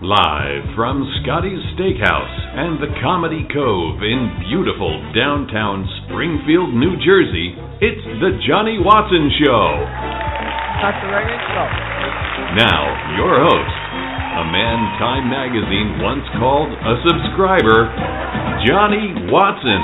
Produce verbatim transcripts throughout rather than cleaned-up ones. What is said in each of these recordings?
Live from Scotty's Steakhouse and the Comedy Cove in beautiful downtown Springfield, New Jersey, it's the Johnny Watson Show. That's the right intro. Now, your host, a man Time Magazine once called a subscriber, Johnny Watson.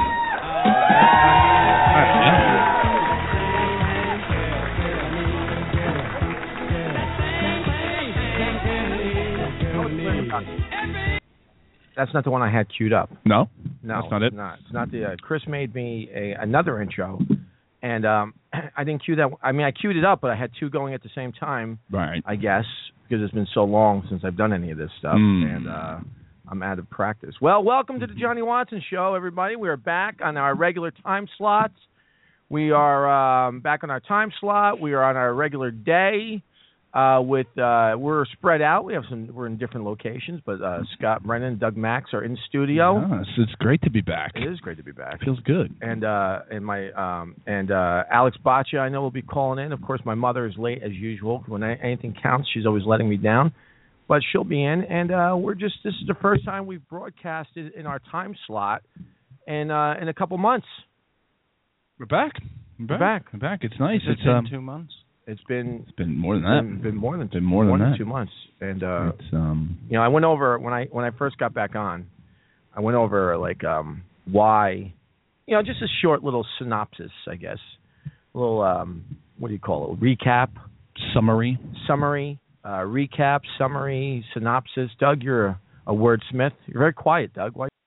That's not the one I had queued up. No? No, that's not it? It's not. It's not the, uh, Chris made me a, another intro, and um, I didn't cue that. I mean, I queued it up, but I had two going at the same time, right? I guess, because it's been so long since I've done any of this stuff, mm. and uh, I'm out of practice. Well, welcome to the Johnny Watson Show, everybody. We are back on our regular time slots. We are um, back on our time slot. We are on our regular day. Uh, with uh, we're spread out. We have some. We're in different locations, but uh, Scott Brennan and Doug Max are in studio. Yes, it's great to be back. It is great to be back. It feels good. And uh, and my um, and uh, Alex Baccia, I know, will be calling in. Of course, my mother is late as usual. When I, anything counts, she's always letting me down, but she'll be in. And uh, we're just this is the first time we've broadcasted in our time slot in uh, in a couple months. We're back. We're back. We're back. We're back. It's nice. It's, it's been um, two months. It's been it's been more than that. Been, been more than been more than more than that. two months. And uh, it's um, you know, I went over when I when I first got back on. I went over like um, why, you know, just a short little synopsis, I guess. A little um, what do you call it? Recap, summary, summary, uh, recap, summary, synopsis. Doug, you're a, a wordsmith. You're very quiet, Doug. Why?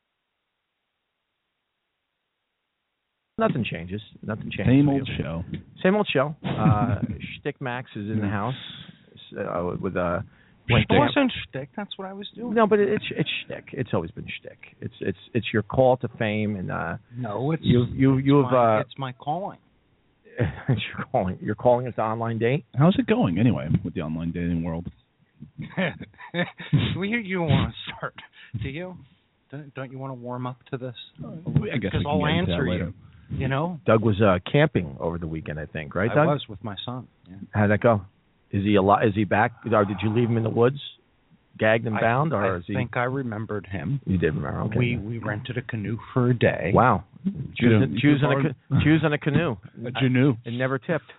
Nothing changes. Nothing changes. Same old show. Same old show. Uh, Shtick Max is in the house uh, with a. It wasn't shtick. That's what I was doing. No, but it's it's shtick. It's always been shtick. It's it's it's your call to fame, and uh, no, it's you you you it's have my, uh, it's my calling. It's your calling. You're calling it the online date. How's it going anyway with the online dating world? Where you want to start? Do you? Don't, don't you want to warm up to this? I guess because I'll answer you. Later. You know, Doug was uh, camping over the weekend, I think, right, I Doug? I was with my son. Yeah. How'd that go? Is he alive? Is he back? Or did you leave him in the woods, gagged and bound, I, or I is he? think I remembered him. You did remember? Okay. We we rented a canoe for a day. Wow. Choosing, You choosing, a, ca- choosing a canoe. A canoe. It never tipped.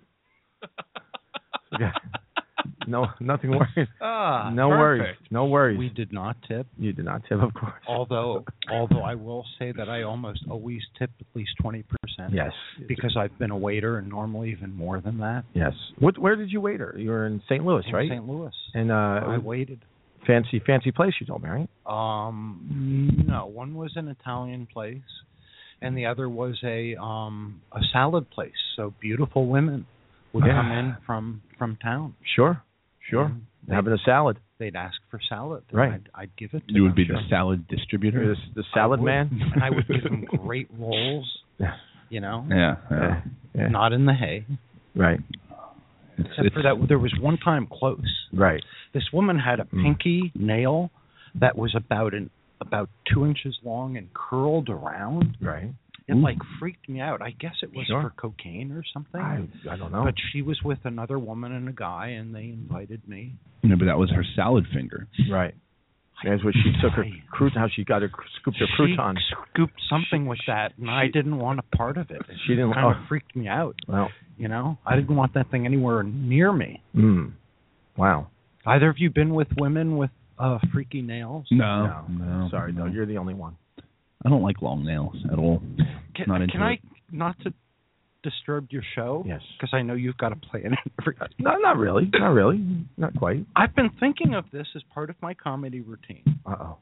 Yeah. No, nothing worries. Ah, no perfect. worries. No worries. We did not tip. You did not tip, of course. Although, although I will say that I almost always tip at least twenty percent. Yes. Because I've been a waiter and normally even more than that. Yes. What? Where did you waiter? You were in Saint Louis, in right? Saint Louis. And uh, I waited. Fancy, fancy place. You told me, right? Um, no. One was an Italian place, and the other was a um a salad place. So beautiful women would yeah. come in from from town. Sure. Sure. Having a salad. They'd ask for salad. Right. I'd, I'd give it to You would them. be Sure. the salad distributor? You're the, the salad man? And I would give them great rolls, you know? Yeah. yeah. yeah. Not in the hay. Right. It's, Except it's, for that, there was one time close. Right. This woman had a Mm. pinky nail that was about an about two inches long and curled around. Right. It Ooh. like freaked me out. I guess it was Sure. for cocaine or something. I, I don't know. But she was with another woman and a guy, and they invited me. you know, but that was her salad finger. Right. That's what she took her crouton, how she got her scooped her crouton. She scooped something with that, and I didn't want a part of it. It She didn't. kind Oh, of freaked me out. well. You know, I didn't want that thing anywhere near me. Mm. Wow. Either of you been with women with uh, freaky nails? No. No. no Sorry, no. no. You're the only one. I don't like long nails at all. Can, Not into can I, it. not to disturb your show? Yes. Because I know you've got to play in it. No, not really. Not really. Not quite. I've been thinking of this as part of my comedy routine. Uh-oh.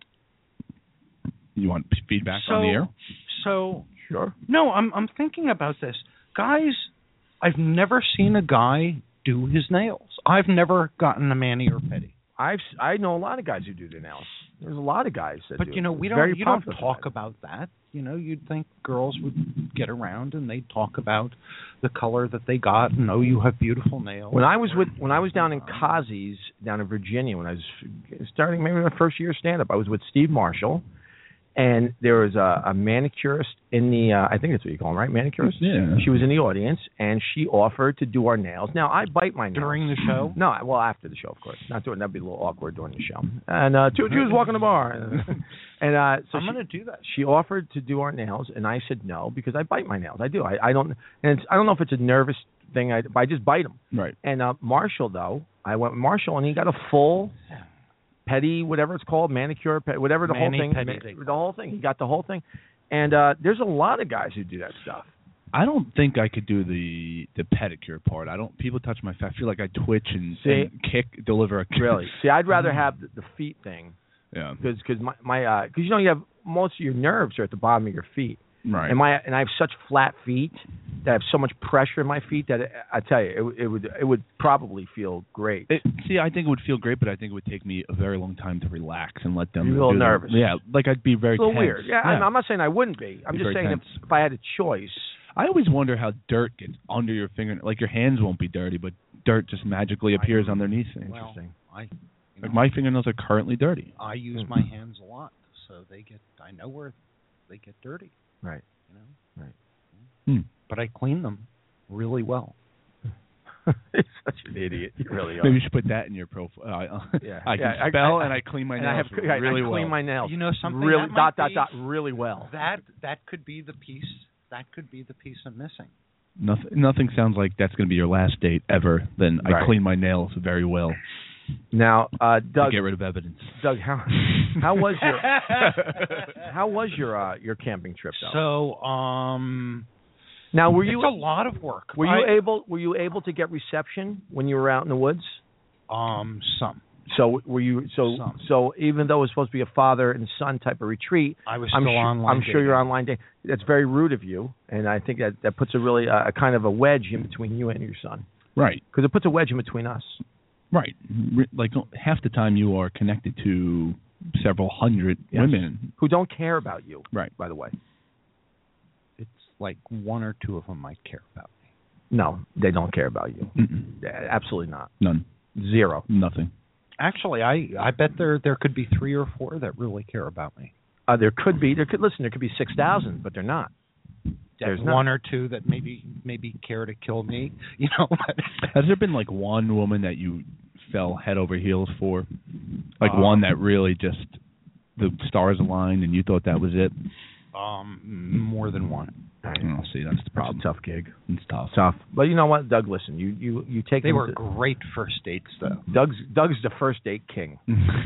You want feedback So, on the air? so Sure. no, I'm I'm thinking about this. Guys, I've never seen a guy do his nails. I've never gotten a mani or pedi. I've I know a lot of guys who do their nails. There's a lot of guys that But do you know, it. we It's don't very you don't popular talk for about that. You know, you'd think girls would get around and they'd talk about the color that they got and oh, you have beautiful nails. When I was with when I was down in Kazi's down in Virginia when I was starting maybe my first year stand up, I was with Steve Marshall, And there was a, a manicurist in the, uh, I think that's what you call them, right? Manicurist? Yeah. She was in the audience, and she offered to do our nails. Now, I bite my nails. During the show? No, well, after the show, of course. Not doing, that'd be a little awkward during the show. And uh, two Jews walking the bar. And uh, so I'm she, going to do that. She offered to do our nails, and I said no because I bite my nails. I do. I, I don't, and it's, I don't know if it's a nervous thing, I, but I just bite them. Right. And uh, Marshall, though, I went with Marshall, and he got a full pedi, whatever it's called, manicure, pedi, whatever the Mani whole thing, pedi. ma- the whole thing. He got the whole thing, and uh, there's a lot of guys who do that stuff. I don't think I could do the the pedicure part. I don't. People touch my face. I feel like I twitch and, See? and kick, deliver a kick. Really? See, I'd rather have the, the feet thing Yeah. because because my my because you know you have most of your nerves are at the bottom of your feet. Right. And my and I have such flat feet that I have so much pressure in my feet that it, I tell you, it, would- it would it would probably feel great. It, see, I think it would feel great, but I think it would take me a very long time to relax and let them. You're a little do their- nervous. Yeah, like I'd be very It's a little tense. weird. Yeah, I'm, I'm not saying I wouldn't be. I'm Be just very saying if, tense. if I had a choice. I always wonder how dirt gets under your finger. Like your hands won't be dirty, but dirt just magically appears underneath things. Well, Interesting. I, you Like know, my fingernails are currently dirty. I use Hmm. my hands a lot, so they get. I know where they get dirty. Right. You know. Hmm. But I clean them really well. You're such an idiot. You really are. Maybe you should put that in your profile. Uh, Yeah. I can Yeah, I- spell I- and I clean my and nails I have I, really I clean well. my nails. You know something? Really that dot might dot be- dot really well. That that could be the piece. That could be the piece I'm missing. Nothing. Nothing sounds like that's going to be your last date ever. Then Right. I clean my nails very well Now, uh, to Doug, get rid of evidence. Doug, how how was your how was your uh, your camping trip though? So, um, now, were it's you a lot of work. were you I- able were you able to get reception when you were out in the woods? Um, some. So were you so Some. so even though it was supposed to be a father and son type of retreat, I was I'm still sure online. I'm sure you're online dating. That's very rude of you, and I think that that puts a really uh, a kind of a wedge in between you and your son, Right. because it puts a wedge in between us. Right. Re- Like half the time you are connected to several hundred Yes. women. Who don't care about you, Right. by the way. It's like one or two of them might care about me. No, they don't care about you. Mm-mm. Yeah, absolutely not. None. Zero. Nothing. Actually, I I bet there there could be three or four that really care about me. Uh, there could be. There could listen. There could be six thousand, but they're not. There's not. one or two that maybe maybe care to kill me. You know. Has there been like one woman that you fell head over heels for? Like Um, one that really just the stars aligned and you thought that was it? um, more than one. Oh, see, that's the That's problem. a tough gig. It's tough. Tough. But you know what, Doug? Listen, you you you take. They him were to- great first dates, though. Doug's Doug's the first date king.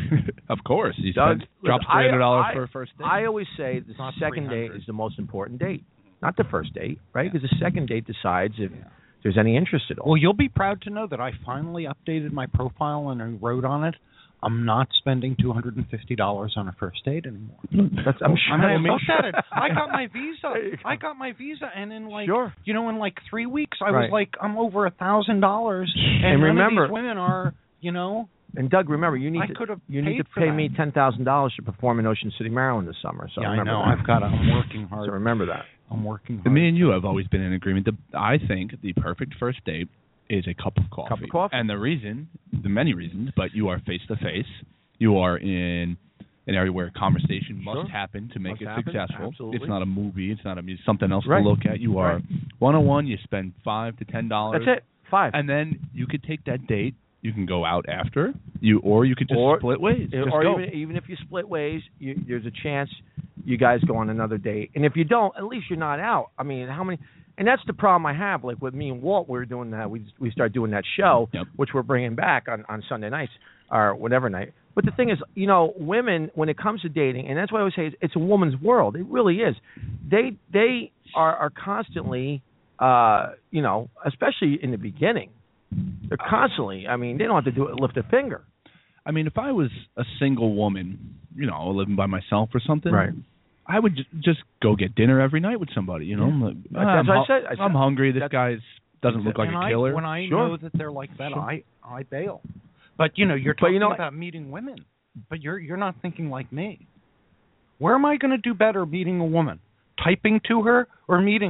Of course. You Doug, spent, dropped listen, three hundred dollars I- for a first date. I always say the not second three date hundred. is the most important date, not the first date, right? Yeah. Because the second date decides if Yeah. there's any interest at all. Well, you'll be proud to know that I finally updated my profile and I wrote on it. I'm not spending two hundred fifty dollars on a first date anymore. That's, I'm sure. I mean, I make looked sure. at it. I got my visa. There you go. I got my visa, and in like, Sure. you know, in like three weeks, I Right. was like, I'm over a thousand dollars. And And none remember- of these women are, you know, And Doug, remember, you need I to could have you need paid to for pay that. me ten thousand dollars to perform in Ocean City, Maryland this summer. So yeah, I remember know. that. I've got. I'm working hard. So remember that. I'm working hard. But me and you have always been in agreement. The, I think the perfect first date is a cup of coffee. Cup of coffee. And the reason, the many reasons, but you are face to face. You are in an area where conversation must Sure. happen to make Must it happen. successful. Absolutely. It's not a movie. It's not a music, something else Right. to look at. You are Right. one on one. You spend five to ten dollars. That's it. Five. And then you could take that date. You can go out after you, or you could just Or- split ways. Just or go. even even if you split ways, you, there's a chance you guys go on another date. And if you don't, at least you're not out. I mean, how many? And that's the problem I have. Like with me and Walt, we were doing that. We we started doing that show, Yep. which we're bringing back on on Sunday nights or whatever night. But the thing is, you know, women when it comes to dating, and that's why I always say it's, it's a woman's world. It really is. They they are are constantly, uh, you know, especially in the beginning. They're constantly. I mean, they don't have to do it, lift a finger. I mean, if I was a single woman, you know, living by myself or something, Right. I would j- just go get dinner every night with somebody. You know, Yeah. I'm like, That's "Ah, I'm, what I hu- said. I said- I'm hungry. This that's- guy's doesn't look like when a I, killer. When I Sure. know that they're like that, Sure. I I bail. But you know, you're But talking you know- about meeting women, but you're you're not thinking like me. Where am I going to do better meeting a woman? Typing to her or meeting her?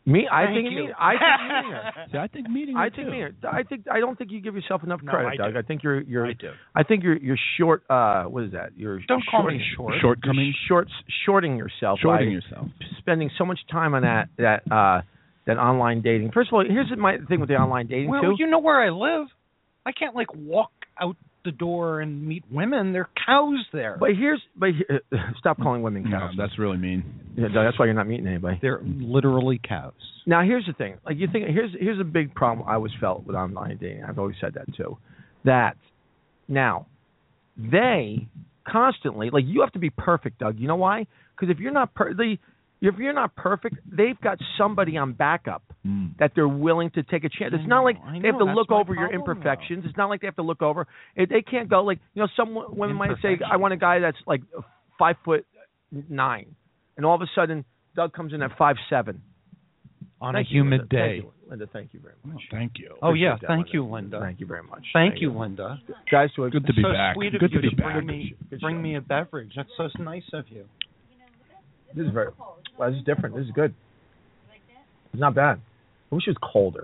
Me, I Thank think you. meet, I think meeting her. See, I think meeting. I her think too. meeting her. I think I don't think you give yourself enough No, credit, I Doug. do. I think you're you're. I do. I think you're you're short. Uh, what is that? You're Don't call short, me short. Shortcomings. Short shorting yourself. Shorting by yourself. Spending so much time on that that uh that online dating. First of all, here's my thing with the online dating Well, too. you know where I live. I can't like walk out the door and meet women. There are cows there. But here's but here, stop calling women No, cows. that's really mean. Yeah, Doug, that's why you're not meeting anybody. They're literally cows. Now here's the thing. Like you think here's here's a big problem I always felt with online dating. I've always said that too. That now they constantly like you have to be perfect, Doug. You know why? Because if you're not per- the if you're not perfect, they've got somebody on backup Mm. that they're willing to take a chance. It's I not know, like I they have know, to that's look my over your problem, imperfections. It's not like they have to look over. It, they can't go like you know some women might say I want a guy that's like five foot nine, and all of a sudden Doug comes in at five seven. On Thank a you, humid Linda. day. Thank you, Linda, thank you very much. Oh, thank you. Oh yeah, Appreciate that, thank Linda. you, Linda. Thank you very much. Thank you, Linda. guys. To Good to be so back. sweet of Good you to be to back. bring me Good bring show. me a beverage. That's so nice of you. This is very. Well, this is different. This is good. It's not bad. I wish it was colder.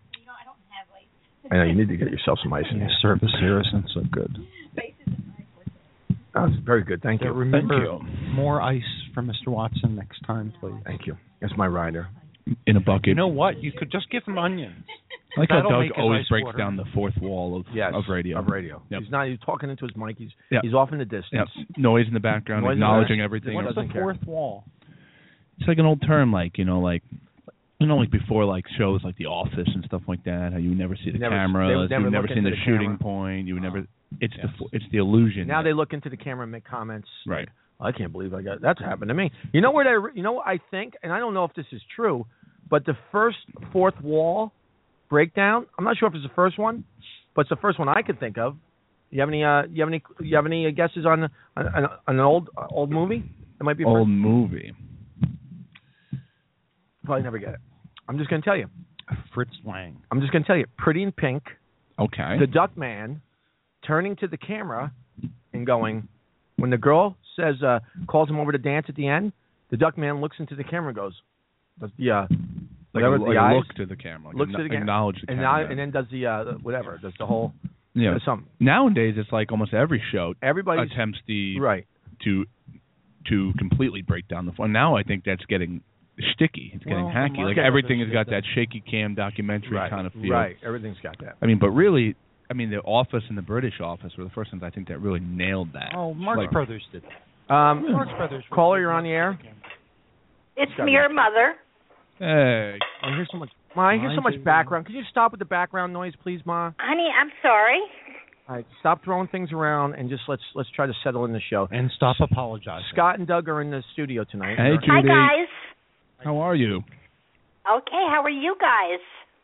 I know you need to get yourself some ice in Your here. service here isn't so good. Oh, it's very good. Thank you. Yeah, remember, Thank you. more ice for Mister Watson next time, please. Thank you. That's my rider. In a bucket. You know what? You could just give him onions. I like how That'll Doug make his always ice breaks water. down the fourth wall of Yes. of radio. Of radio. Yep. He's not. He's talking into his mic. He's Yep. he's off in the distance. Yep. Noise in the background, Noise in the acknowledging back- everything. What What's doesn't the care. fourth wall? It's like an old term, like you know, like you know, like before, like shows like The Office and stuff like that. How you would never see the Never- they cameras, would never you've never look seen into the, the shooting camera. point. You would never. It's Yes. the it's the illusion. Now they look into the camera and make comments. Right. I can't believe I got that's happened to me. You know where they? You know what I think, and I don't know if this is true, but the first fourth wall breakdown. I'm not sure if it's the first one, but it's the first one I could think of. You have any? Uh, you have any? You have any guesses on on, on an old uh, old movie? It might be a old first. movie. Probably never get it. I'm just gonna tell you. Fritz Lang. I'm just gonna tell you. Pretty in Pink. Okay. The Duck Man turning to the camera and going, when the girl says, uh, calls him over to dance at the end, the Duck Man looks into the camera and goes, does the, uh, like whatever a, the like a eyes, look to the camera. Like looks a, to the camera, acknowledge the and, camera. now, and then does the, uh, whatever, does the whole, yeah. does something. Nowadays, it's like almost every show Everybody's, attempts the right. to to completely break down the phone. Now I think that's getting sticky. It's getting Well, hacky. the Like market everything has did got that. that shaky cam documentary Right, kind of feel. right, everything's got that. I mean, but really, I mean, the Office and the British Office were the first ones I think that really nailed that. Oh, Marx Like- Brothers did that. Um, Marx Brothers. were- caller, you're on the air. It's Got me, me. your mother. Hey, I hear so much, Ma, I hear so Mine much too. background. Can you stop with the background noise, please, Ma? Honey, I'm sorry. All right, stop throwing things around and just let's let's try to settle in the show. And stop apologizing. Scott and Doug are in the studio tonight. Hey, Hi, Judy. guys. How are you? Okay, how are you guys?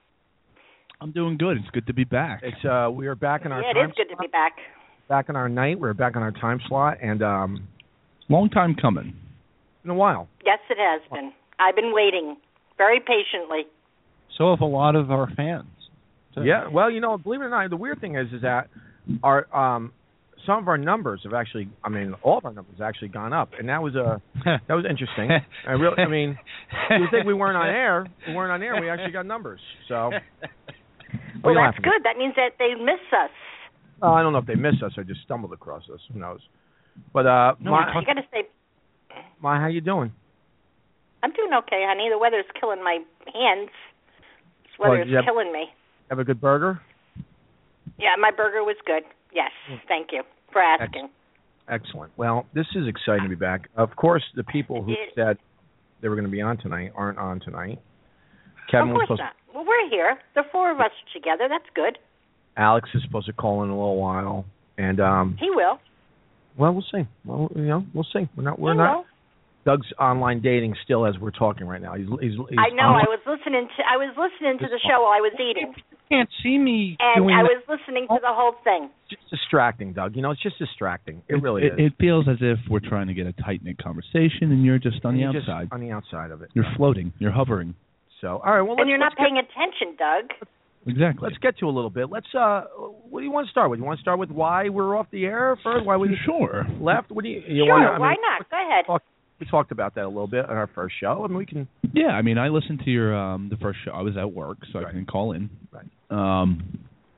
I'm doing good. It's good to be back. It's uh, we are back in our Yeah, time it is good to slot, be back. back in our night. We're back in our time slot, and um, Long time coming. it's been a while. Yes, it has been. I've been waiting very patiently. So have a lot of our fans. too. Yeah, well, you know, believe it or not, the weird thing is, is that our um, some of our numbers have actually, I mean, all of our numbers have actually gone up, and that was a that was interesting. I really, I mean, you think we weren't on air? We weren't on air. We actually got numbers. So, Well, are you that's laughing good. That means that they miss us. at? Uh, I don't know if they missed us or just stumbled across us. Who knows? But uh, No, Ma, we're You got to stay. Ma, how you doing? I'm doing okay, honey. The weather's killing my hands. This Well, weather's you have- killing me. Have a good burger? Yeah, my burger was good. Yes, thank you for asking. Excellent. Well, this is exciting to be back. Of course, the people who It- said they were going to be on tonight aren't on tonight. Kevin Of was course supposed. not. Well, we're here. The four of us are together. That's good. Alex is supposed to call in a little while, and um, He will. well, we'll see. Well, you know, we'll see. We're not. We're he not. will. Doug's online dating still as we're talking right now. He's. he's, he's I know. on- I was listening to. I was listening to the show while I was eating, Can't see me and doing I that. was listening to the whole thing. It's just distracting, Doug. You know, it's just distracting. It really it, is. It feels as if we're trying to get a tight knit conversation, and you're just on the You're just outside. on the outside of it. You're floating. You're hovering. So, all right. Well, let's, And you're not let's paying attention, Doug. Exactly. Let's get to a little bit. Let's. Uh, what do you want to start with? You want to start with why we're off the air first? Why we sure. left? What do you? you Sure, wanna, I why mean, not? Go ahead. Talk, we talked about that a little bit on our first show. I mean, we can. Yeah, I mean, I listened to your um, the first show. I was at work, so right. I couldn't call in. Right. Um,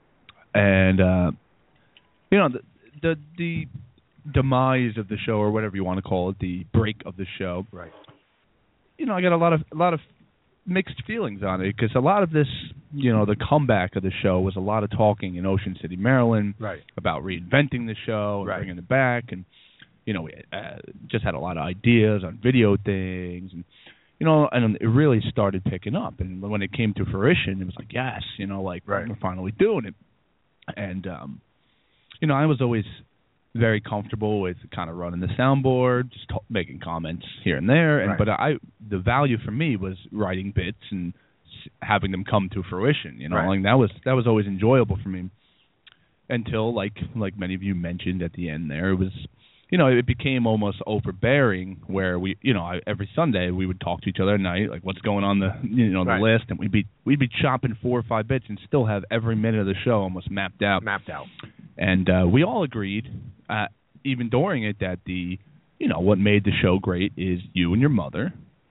and uh, you know, the, the the demise of the show, or whatever you want to call it, the break of the show. Right. You know, I got a lot of a lot of mixed feelings on it, because a lot of this, you know, the comeback of the show was a lot of talking in Ocean City, Maryland, right. about reinventing the show and right. bringing it back, and you know, we uh, just had a lot of ideas on video things, and you know, and it really started picking up. And when it came to fruition, it was like, yes, you know, like right. we're finally doing it. And um, you know, I was always very comfortable with kind of running the soundboard, just t- making comments here and there. And right. but I, the value for me was writing bits and s- having them come to fruition. You know, right. like that was that was always enjoyable for me. Until, like like many of you mentioned at the end there, it was, you know, it became almost overbearing, where we, you know, I, every Sunday we would talk to each other at night, like what's going on the, you know, the right. list, and we'd be we'd be chopping four or five bits and still have every minute of the show almost mapped out. Mapped out. And uh, we all agreed, uh, even during it, that the, you know, what made the show great is you and your mother,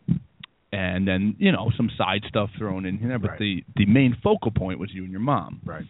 and then, you know, some side stuff thrown in here, but right. the the main focal point was you and your mom. Right.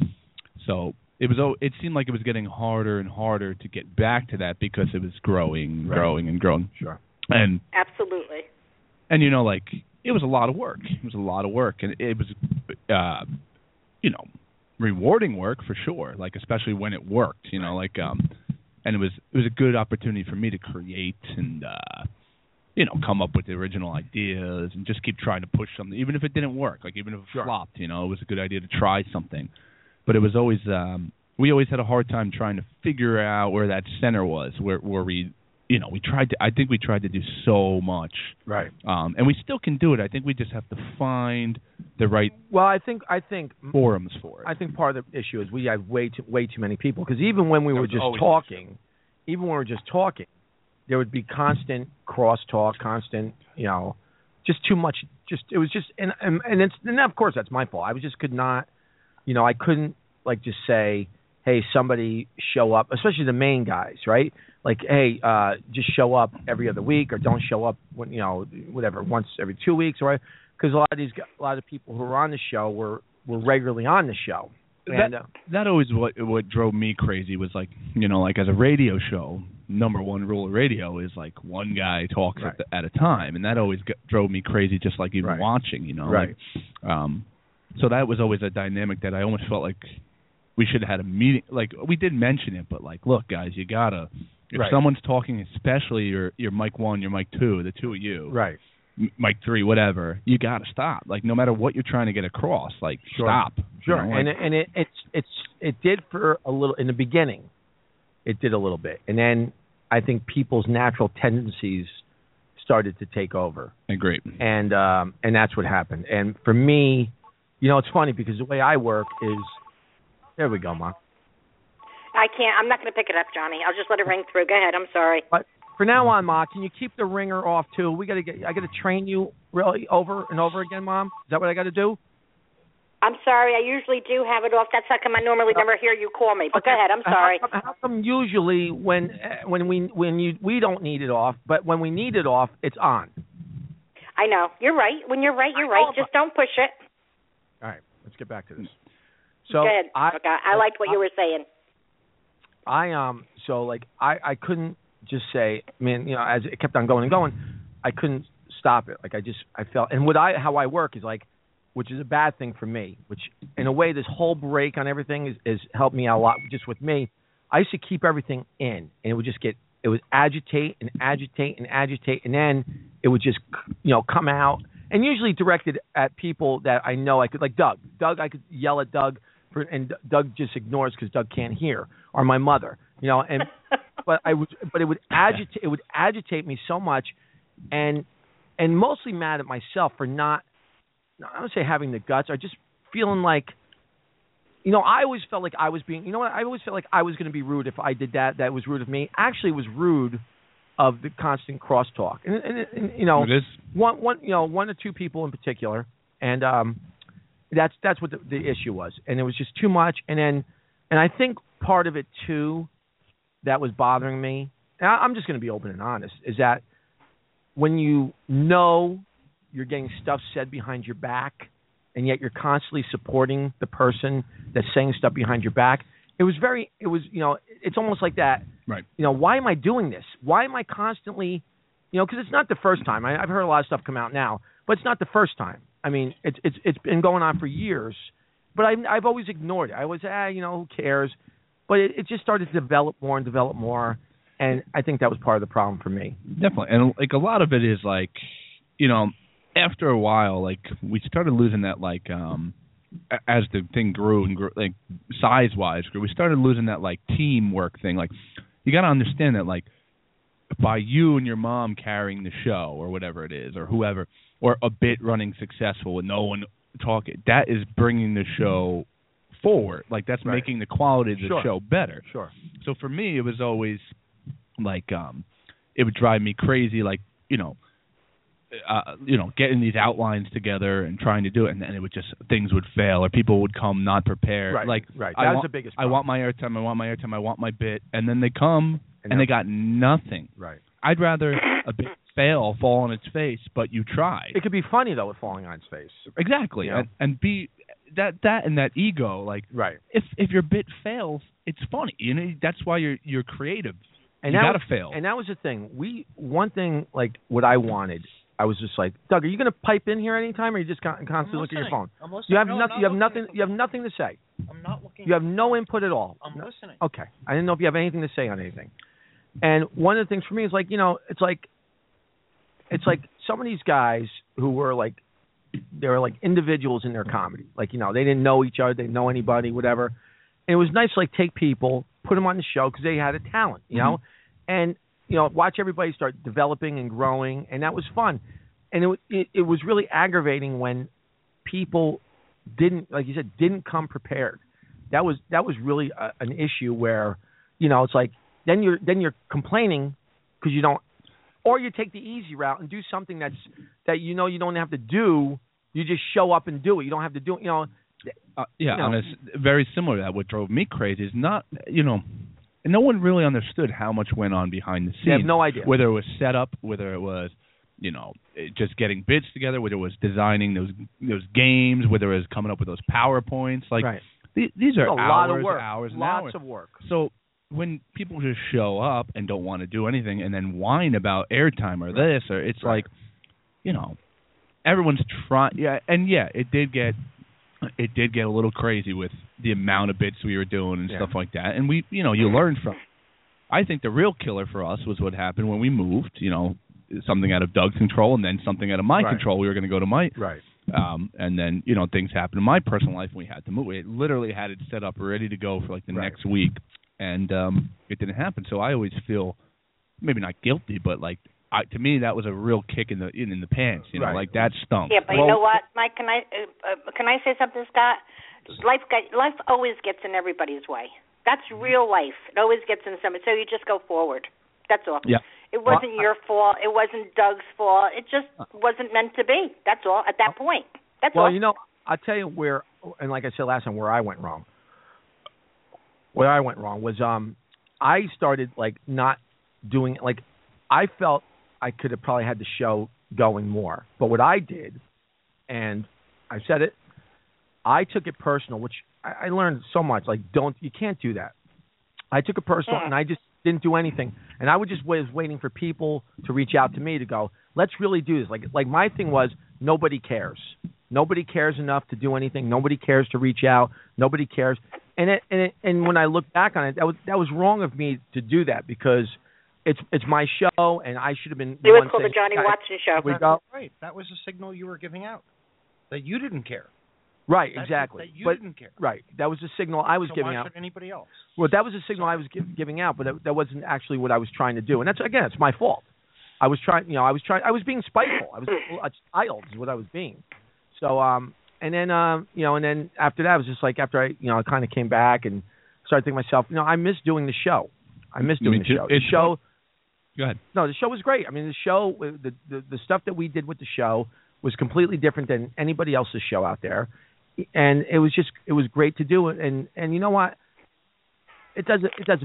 So it was. It seemed like it was getting harder and harder to get back to that, because it was growing, right. growing, and growing. Sure. And absolutely. And you know, like, it was a lot of work. It was a lot of work, and it was, uh, you know, rewarding work for sure. Like, especially when it worked. You know, like, um, and it was it was a good opportunity for me to create and, uh, you know, come up with the original ideas and just keep trying to push something, even if it didn't work. Like, even if it sure. flopped, you know, it was a good idea to try something. But it was always, um, we always had a hard time trying to figure out where that center was, where where we, you know, we tried to, I think we tried to do so much. Right. Um, and we still can do it. I think we just have to find the right well, I think, I think forums for it. I think part of the issue is we have way too, way too many people, because even when we There were just always talking, even when we were just talking, there would be constant crosstalk, constant, you know, just too much, just, it was just, and, and, and it's, and of course that's my fault. I was just could not, you know, I couldn't, like, just say, hey, somebody show up, especially the main guys, right? Like, hey, uh, just show up every other week, or don't show up when, you know, whatever, once every two weeks, or because a lot of these, a lot of people who were on the show were, were regularly on the show. And, that, uh, that always what what drove me crazy was, like, you know, like, as a radio show, number one rule of radio is, like, one guy talks right. at, the, at a time, and that always got, drove me crazy, just like even right. watching, you know. Right. Like, um, so that was always a dynamic that I almost felt like we should have had a meeting. Like, we did mention it, but, like, look, guys, you gotta, if right. someone's talking, especially your your mic one, your mic two, the two of you, right, m- mic three, whatever, you gotta stop. Like, no matter what you're trying to get across, like, sure. stop. Sure, you know, like, and it, and it it's it's it did for a little in the beginning, it did a little bit, and then I think people's natural tendencies started to take over. Agree. And um and that's what happened. And for me, you know, it's funny because the way I work is, there we go, Ma. I can't. I'm not going to pick it up, Johnny. I'll just let it ring through. Go ahead. I'm sorry. But for now on, Ma, can you keep the ringer off too? We got to get. I got to train you really over and over again, Mom. Is that what I got to do? I'm sorry. I usually do have it off. That's how come I normally never hear you call me. But okay. go ahead. I'm sorry. How come, how come usually when uh, when we when you we don't need it off, but when we need it off, it's on? I know. You're right. When you're right, you're right. Just don't push it. All right. Let's get back to this. So go ahead. I, okay. I liked what I, you were saying. I um so like I, I couldn't just say, I mean, you know, as it kept on going and going, I couldn't stop it. Like I just I felt, and what I how I work is like, which is a bad thing for me, which in a way this whole break on everything is, is helped me out a lot. Just with me, I used to keep everything in, and it would just get, it would agitate and agitate and agitate, and then it would just, you know, come out, and usually directed at people that I know I could, like Doug. Doug, I could yell at Doug, for, and Doug just ignores because Doug can't hear, or my mother, you know, and but I would, but it would agitate, it would agitate me so much, and and mostly mad at myself for not. I don't say having the guts, or just feeling like, you know, I always felt like I was being, you know what, I always felt like I was going to be rude if I did that, that was rude of me. Actually, it was rude of the constant crosstalk. And, and, and you know, it is. one, one, you know, one or two people in particular, and um, that's that's what the, the issue was. And it was just too much. And then, and I think part of it, too, that was bothering me, and I, I'm just going to be open and honest, is that when you know you're getting stuff said behind your back, and yet you're constantly supporting the person that's saying stuff behind your back. It was very, it was, you know, it's almost like that. Right. You know, why am I doing this? Why am I constantly, you know, because it's not the first time. I, I've heard a lot of stuff come out now, but it's not the first time. I mean, it's it's it's been going on for years, but I've, I've always ignored it. I always, ah, you know, who cares? But it, it just started to develop more and develop more, and I think that was part of the problem for me. Definitely. And, like, a lot of it is, like, you know, after a while, like, we started losing that, like, um, as the thing grew and grew, like, size-wise grew, we started losing that, like, teamwork thing. Like, you got to understand that, like, by you and your mom carrying the show or whatever it is, or whoever, or a bit running successful with no one talking, that is bringing the show forward. Like, that's right. Making the quality of the sure. show better. Sure. So for me, it was always, like, um, it would drive me crazy, like, you know, Uh, you know, getting these outlines together and trying to do it, and then it would just, things would fail, or people would come not prepared. Right, like, right. I That was want, the biggest I problem. want my airtime, I want my airtime, I want my bit, and then they come, and, And they got nothing. Right. I'd rather a bit fail, fall on its face, but you tried. It could be funny, though, with falling on its face. Exactly. Yeah. And, and be, that that and that ego, like, right. if if your bit fails, it's funny. You know, that's why you're you're creative. And you that got to was, fail. And that was the thing. We, one thing, like, what I wanted, I was just like, Doug, are you going to pipe in here anytime, or are you just con- constantly looking at your phone? I'm listening. You have no, nothing. I'm You have not nothing. You have nothing to say. I'm not looking. You have no input at all. I'm No. listening. Okay. I didn't know if you have anything to say on anything. And one of the things for me is, like, you know, it's like, it's like some of these guys who were like, they were like individuals in their comedy. Like, you know, they didn't know each other, they didn't know anybody, whatever. And it was nice to, like, take people, put them on the show because they had a talent, you know, mm-hmm. and you know, watch everybody start developing and growing, and that was fun. And it, it it was really aggravating when people didn't, like you said, didn't come prepared. That was that was really a, an issue where, you know, it's like then you're then you're complaining because you don't, or you take the easy route and do something that's that you know you don't have to do. You just show up and do it. You don't have to do it. You know. Uh, yeah, you know. and it's very similar to that. What drove me crazy is not, you know. And no one really understood how much went on behind the scenes. They have no idea. Whether it was set up, whether it was, you know, just getting bits together, whether it was designing those those games, whether it was coming up with those PowerPoints. Like, right. th- these are a hours, lot of work. hours, and Lots hours. of work. So when people just show up and don't want to do anything and then whine about airtime or right. this, or it's right. like, you know, everyone's trying. Yeah, and yeah, it did get. It did get a little crazy with the amount of bits we were doing and yeah. stuff like that. And we, you know, you learn from it. I think the real killer for us was what happened when we moved, you know, something out of Doug's control and then something out of my right. control. We were going to go to my, right. um, and then, you know, things happened in my personal life when we had to move. We literally had it set up, ready to go for like the right. next week. And um, it didn't happen. So I always feel maybe not guilty, but like, I, to me, that was a real kick in the in, in the pants, you know, right. like that stunk. Yeah, but well, you know what, Mike? Can I uh, uh, can I say something, Scott? Life got, life always gets in everybody's way. That's real life. It always gets in somebody. So you just go forward. That's all. Yeah. It wasn't well, your fault. It wasn't Doug's fault. It just wasn't meant to be. That's all. At that point. That's well, all. you know, I'll tell you where, and like I said last time, where I went wrong. Where I went wrong was um, I started like not doing like I felt I could have probably had the show going more, but what I did, and I said it, I took it personal, which I, I learned so much. Like, don't you can't do that. I took it personal, Mm. and I just didn't do anything, and I would just was waiting for people to reach out to me to go, let's really do this. Like, like my thing was nobody cares. Nobody cares enough to do anything. Nobody cares to reach out. Nobody cares. And it, and it, and when I look back on it, that was that was wrong of me to do that because it's it's my show, and I should have been. It was one called the saying, Johnny Watson Show. We go. Right. That was a signal you were giving out that you didn't care. Right, That's exactly. That you but, didn't care. Right, that was the signal I was so giving why out. should anybody else? Well, that was the signal I was give, giving out, but that, that wasn't actually what I was trying to do. And that's again, it's my fault. I was trying, you know, I was trying, I was being spiteful. I was a child, is what I was being. So, um, and then, um, you know, and then after that, I was just like, after I, you know, I kind of came back and started thinking to myself, you know, I miss doing the show. I miss doing Me the too. show. The It's show. Go ahead. No, the show was great. I mean, the show, the, the the stuff that we did with the show was completely different than anybody else's show out there, and it was just it was great to do it. And and you know what? It doesn't it doesn't matter.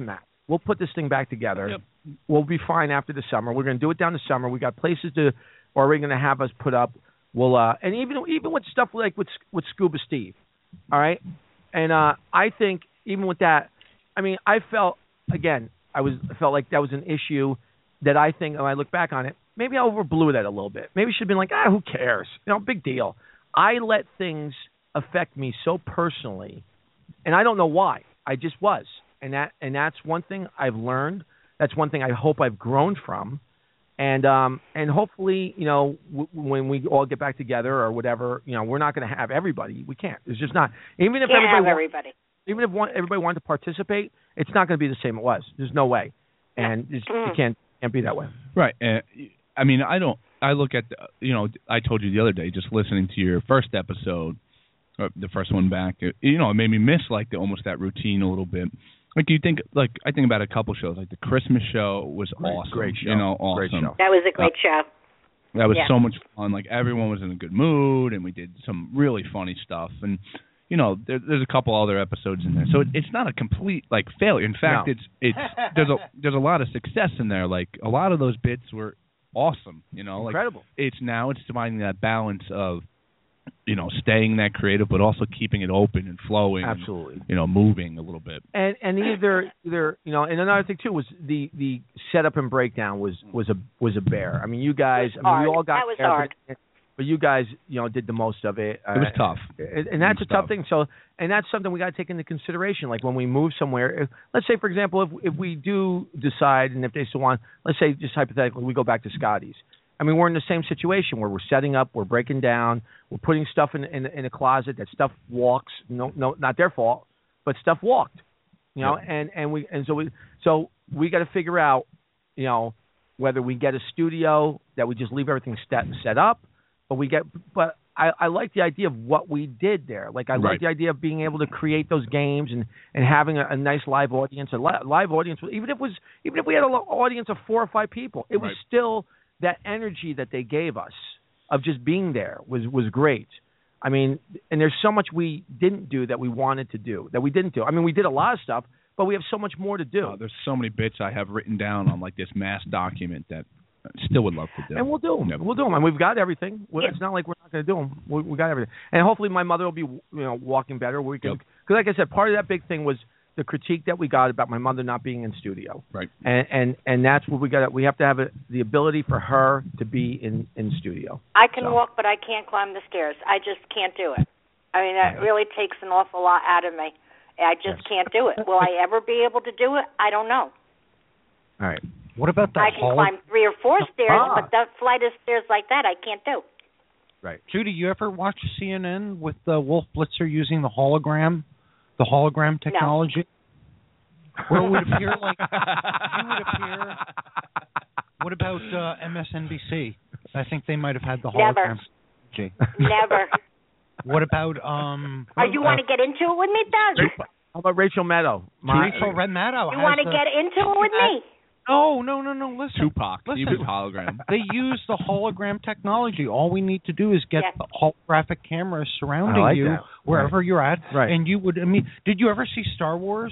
We'll put this thing back together. Yep. We'll be fine after the summer. We're going to do it down the summer. We got places to already going to have us put up. We'll uh, and even even with stuff like with with Scuba Steve, all right. And uh, I think even with that, I mean, I felt again, I was I felt like that was an issue that I think when I look back on it, maybe I overblew that a little bit. Maybe I should have been like, ah, who cares? You know, big deal. I let things affect me so personally, and I don't know why. I just was, and that and that's one thing I've learned. That's one thing I hope I've grown from. And um and hopefully, you know, w- when we all get back together or whatever, you know, we're not going to have everybody. We can't. It's just not. Even if Can't everybody, have wa- everybody. even if one, everybody wanted to participate, it's not going to be the same it was. There's no way, and it's, Mm. it can't can't be that way. Right. Uh, I mean, I don't. I look at the, you know, I told you the other day, just listening to your first episode, or the first one back. It, you know, it made me miss like the, almost that routine a little bit. Like you think, like I think about a couple shows, like the Christmas show was Great, awesome. great show. You know, awesome. Great show. That was a great Uh, show. That was Yeah. so much fun. Like everyone was in a good mood, and we did some really funny stuff. And you know, there, there's a couple other episodes in there, so it, it's not a complete like failure. In fact, No. it's it's there's a there's a lot of success in there. Like a lot of those bits were awesome. You know, like Incredible. it's now it's finding that balance of, you know, staying that creative, but also keeping it open and flowing. Absolutely. And, you know, moving a little bit. And and either either you know, and another thing too was the the setup and breakdown was was a was a bear. I mean, you guys, It was I mean, we hard. all got That was there, hard. But, but you guys, you know, did the most of it. It was tough. And, and that's It a was tough tough. thing. So, and that's something we got to take into consideration. Like when we move somewhere, if, let's say, for example, if if we do decide, and if they still want, let's say, just hypothetically, we go back to Scotty's. I mean, we're in the same situation where we're setting up, we're breaking down, we're putting stuff in in, in a closet. That stuff walks. No, no, not their fault, but stuff walked. You know, Yeah. and and we and so we so we got to figure out, you know, whether we get a studio that we just leave everything set set up, or we get. But I, I like the idea of what we did there. Like I Right. like the idea of being able to create those games and, and having a, a nice live audience. A li- live audience, even if it was even if we had an audience of four or five people, it was Right. still that energy that they gave us of just being there was was great. I mean, and there's so much we didn't do that we wanted to do that we didn't do. I mean, we did a lot of stuff, but we have so much more to do. Uh, there's so many bits I have written down on like this mass document that I still would love to do. And we'll do them. Yep. We'll do them. And we've got everything. Well, It's not like we're not going to do them. We, we got everything. And hopefully my mother will be, you know, walking better. We can, Yep. because like I said, part of that big thing was the critique that we got about my mother not being in studio. Right. And and, and that's what we got. We have to have a, the ability for her to be in, in studio. I can So. walk, but I can't climb the stairs. I just can't do it. I mean, that really takes an awful lot out of me. I just Yes. can't do it. Will I ever be able to do it? I don't know. All right. What about that I can holo- climb three or four stairs, Ah. but that flight of stairs like that, I can't do. Right. Judy, you ever watch C N N with uh, Wolf Blitzer using the hologram, the hologram technology? Where it would appear like you would appear. What about uh, M S N B C? I think they might have had the Never. hologram technology. Never. What about um? Or you want to get into it with me, Doug? How about Rachel Maddow? My, Rachel Red Maddow? You has want to the- get into it with me? No, no, no, no. Listen, Tupac, he Listen. was hologram. They use the hologram technology. All we need to do is get Yes. the holographic cameras surrounding I like you that. wherever you're at, Right. and you would. I mean, did you ever see Star Wars?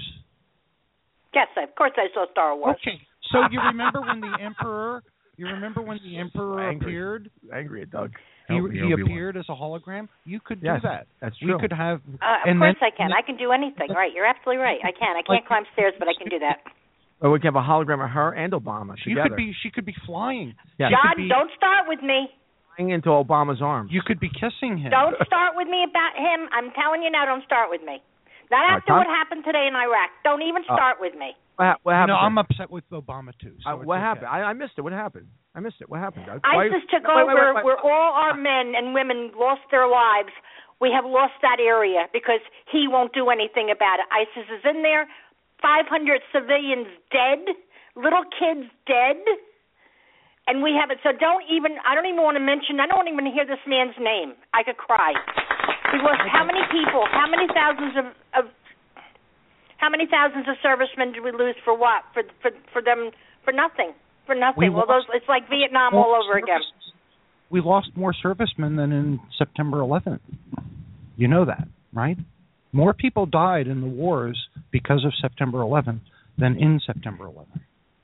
Yes, of course I saw Star Wars. Okay, so you remember when the Emperor? You remember when the Emperor angry. appeared? angry at Doug. He, Help me, he Obi-Wan. appeared as a hologram. You could Yes, do that. that's We true. could have. Uh, of and course then- I can. I can do anything. Right, you're absolutely right. I can. I can't Like- climb stairs, but I can do that. Or we can have a hologram of her and Obama She together. could be. She could be flying. Yeah. She could John, be- don't start with me. flying into Obama's arms. You could be kissing him. Don't start with me about him. I'm telling you now, don't start with me. Not Uh, after Tom- what happened today in Iraq. Don't even Uh, start with me. What, ha- what You happened? know, to I'm her? upset with Obama too. So Uh, it's what okay. happened? I, I missed it. What happened? I missed it. What happened, Doug? Why- ISIS took wait, wait, over wait, wait. where all our men and women lost their lives. We have lost that area because he won't do anything about it. ISIS is in there, five hundred civilians dead, little kids dead, and we have it. So don't even, I don't even want to mention, I don't even hear this man's name. I could cry. We lost how many people, how many thousands of, of how many thousands of servicemen did we lose for what? For for for them, for nothing. For nothing. We well, those lost- it's like Vietnam all over again. We lost more servicemen than in September eleventh. You know that, right? More people died in the wars because of September eleventh than in September eleventh.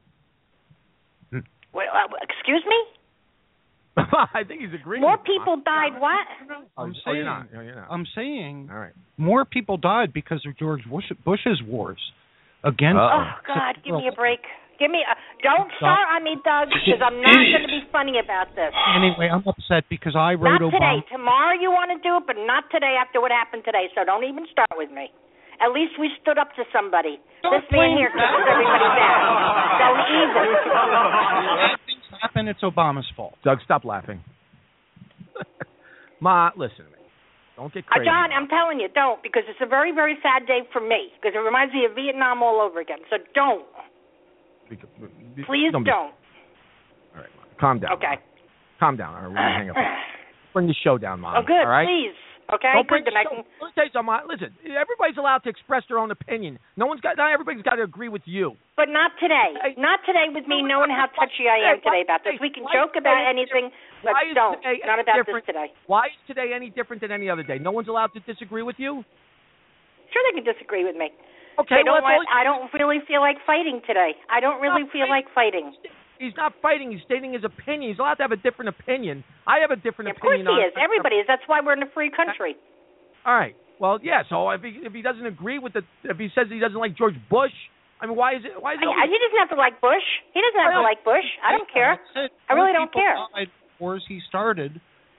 Wait, uh, excuse me? I think he's agreeing. More people died. What? Oh, I'm oh, saying. you're not. No, you're not. I'm saying. All right. More people died because of George Bush, Bush's wars against. Uh-oh. Oh God, give me a break. Give me a. Don't start on me, Doug, because I'm not going to be funny about this. Anyway, I'm upset because I wrote Not today. Obama. Tomorrow you want to do it, but not today after what happened today. So don't even start with me. At least we stood up to somebody. Don't This man here kisses everybody down. Don't even. Bad things happen. It's Obama's fault. Doug, stop laughing. Ma, listen to me. Don't get Uh, crazy. John, I'm telling you, don't, because it's a very, very sad day for me, because it reminds me of Vietnam all over again. So don't. Be- be- Please don't. don't. Be, all right, Ma. Calm down. Okay. Ma. Calm down. All right, we're gonna hang up. Bring the show down, Mom. Oh, good. All right. Please. Okay. Don't bring Good. the Then I show. can. Let me tell you something. Ma. Listen, everybody's allowed to express their own opinion. No one's got. Not everybody's got to agree with you. But not today. Hey. Not today with me knowing how touchy I am today about this. We can Why- joke about anything, but why is don't. today Not any about this different? today. Why is today any different than any other day? No one's allowed to disagree with you. Sure, they can disagree with me. Okay. They don't well, want, I don't really feel like fighting today. I don't really feel like fighting. He's not fighting. He's stating his opinion. He's allowed to have a different opinion. I have a different Yeah, of course opinion. he on, is. Everybody is. That's why we're in a free country. All right. Well, yeah. So if he if he doesn't agree with the if he says he doesn't like George Bush, I mean, why is it? Why is it? I, he doesn't have to like Bush. He doesn't have to like Bush. I don't care. I really don't care. Wars he started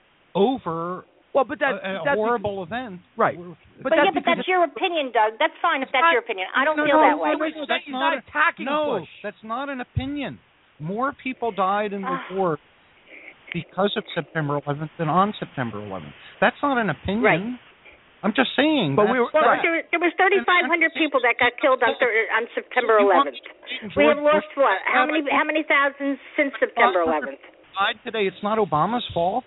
over Well, but that's, a, a that's horrible event. Right. But, But that's yeah, but because that's your opinion, Doug. That's fine if that's not- your opinion. I don't no, feel no, that way. wait, wait, no, that's He's not not attacking no, Bush. that's not an opinion. More people died in the war because of September eleventh than on September eleventh. That's not an opinion. Right. I'm just saying. But we were- Well, Right. there, there was thirty-five hundred people that got killed on thir- on September eleventh. We have lost what? How many? How many thousands since September eleventh? Died today. It's not Obama's fault.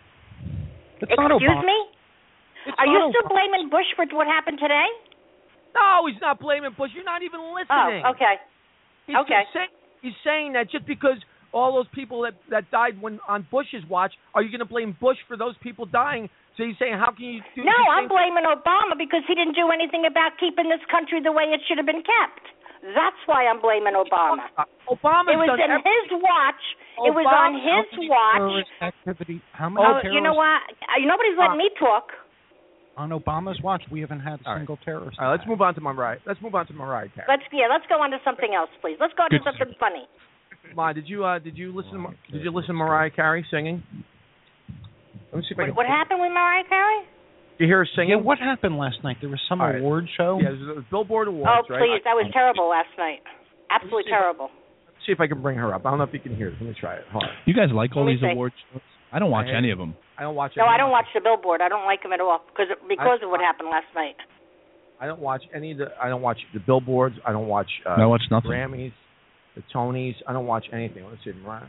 It's not Excuse Obama. me? It's Are not you still Obama. blaming Bush for what happened today? No, he's not blaming Bush. You're not even listening. Oh, okay. He's Okay. just saying, he's saying that just because all those people that that died when on Bush's watch, are you going to blame Bush for those people dying? So he's saying, how can you do? No, the I'm same- blaming Obama because he didn't do anything about keeping this country the way it should have been kept. That's why I'm blaming Obama. Obama's It was done in everything. his watch. It was on Obama- his How many watch. terrorist activity? How many Oh, terrorist you know what? Uh, Nobody's letting me talk. on Obama's watch? We haven't had a All right. single terrorist. All right, let's move on to Mariah. Let's move on to Mariah Carey. Let's yeah, let's go on to something else, please. Let's go on to Good. something funny. Ma, did you uh, did you listen? To, Mar- did you listen to Mariah Carey singing? Let me see if I can. What, what happened with Mariah Carey? Did you hear her singing? Yeah, what happened last night? There was some All right. award show. Yeah, it was a Billboard Awards, Oh, right? please, that was terrible last night. Absolutely see if I- terrible. Let's see if I can bring her up. I don't know if you can hear it. Let me try it. Hold on. You guys like all Let me these see. award shows? I don't watch I- any of them. I don't watch. No, any I of don't the- watch the Billboard. I don't like them at all because because of what happened last night. I don't watch any of the. I don't watch the Billboards. I don't watch. Uh, I watch nothing. Grammys, the Tonys. I don't watch anything. Let's see, Mariah.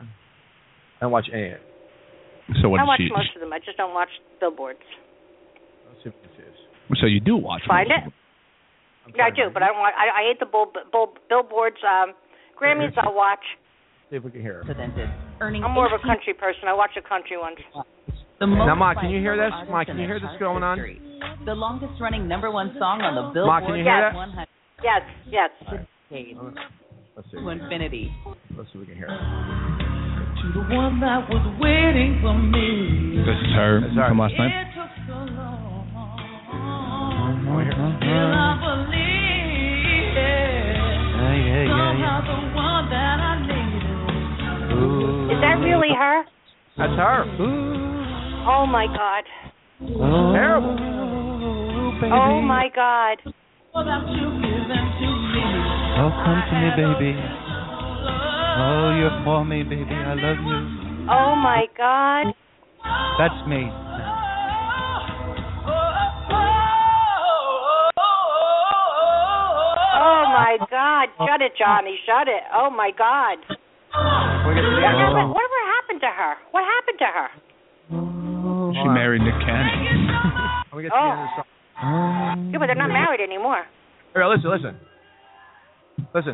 I don't watch any of it. So what I did watch she? most of them. I just don't watch Billboards. Let's see what this is. So you do watch Find most it? of them. I'm Yeah, I trying do, to- but I don't. Want, I, I hate the bull, bull, Billboards. Um, Grammys, I'll watch. See if we can hear her. Presented, earning I'm more of a eighteen country person. I watch the country ones. The most Now, Ma, can played you hear this? artist Ma, in can you the hear this chart's going on? history. The longest running number one song on the Ma, Billboard can you hear that? one hundred Yes, yes. decade Let's see. to infinity. Let's see if we can hear it. To the one that was waiting for me. This is her That's her. from last night. It took so long. Want to hear it? Still I believe Yeah, yeah, yeah, somehow the one that I needed. Is that really her? That's her. Oh my God. Terrible. Oh my God. Without you giving to me. Oh, come to me, baby. Oh, you're for me, baby. I love you. Oh my God. That's me. Oh my God. Shut it, Johnny. Shut it. Oh my God. We get to the end. Whatever, whatever happened to her? What happened to her? She married Nick Cannon. We get to the end of the song. Yeah, but they're not married anymore. Here, listen, listen. Listen.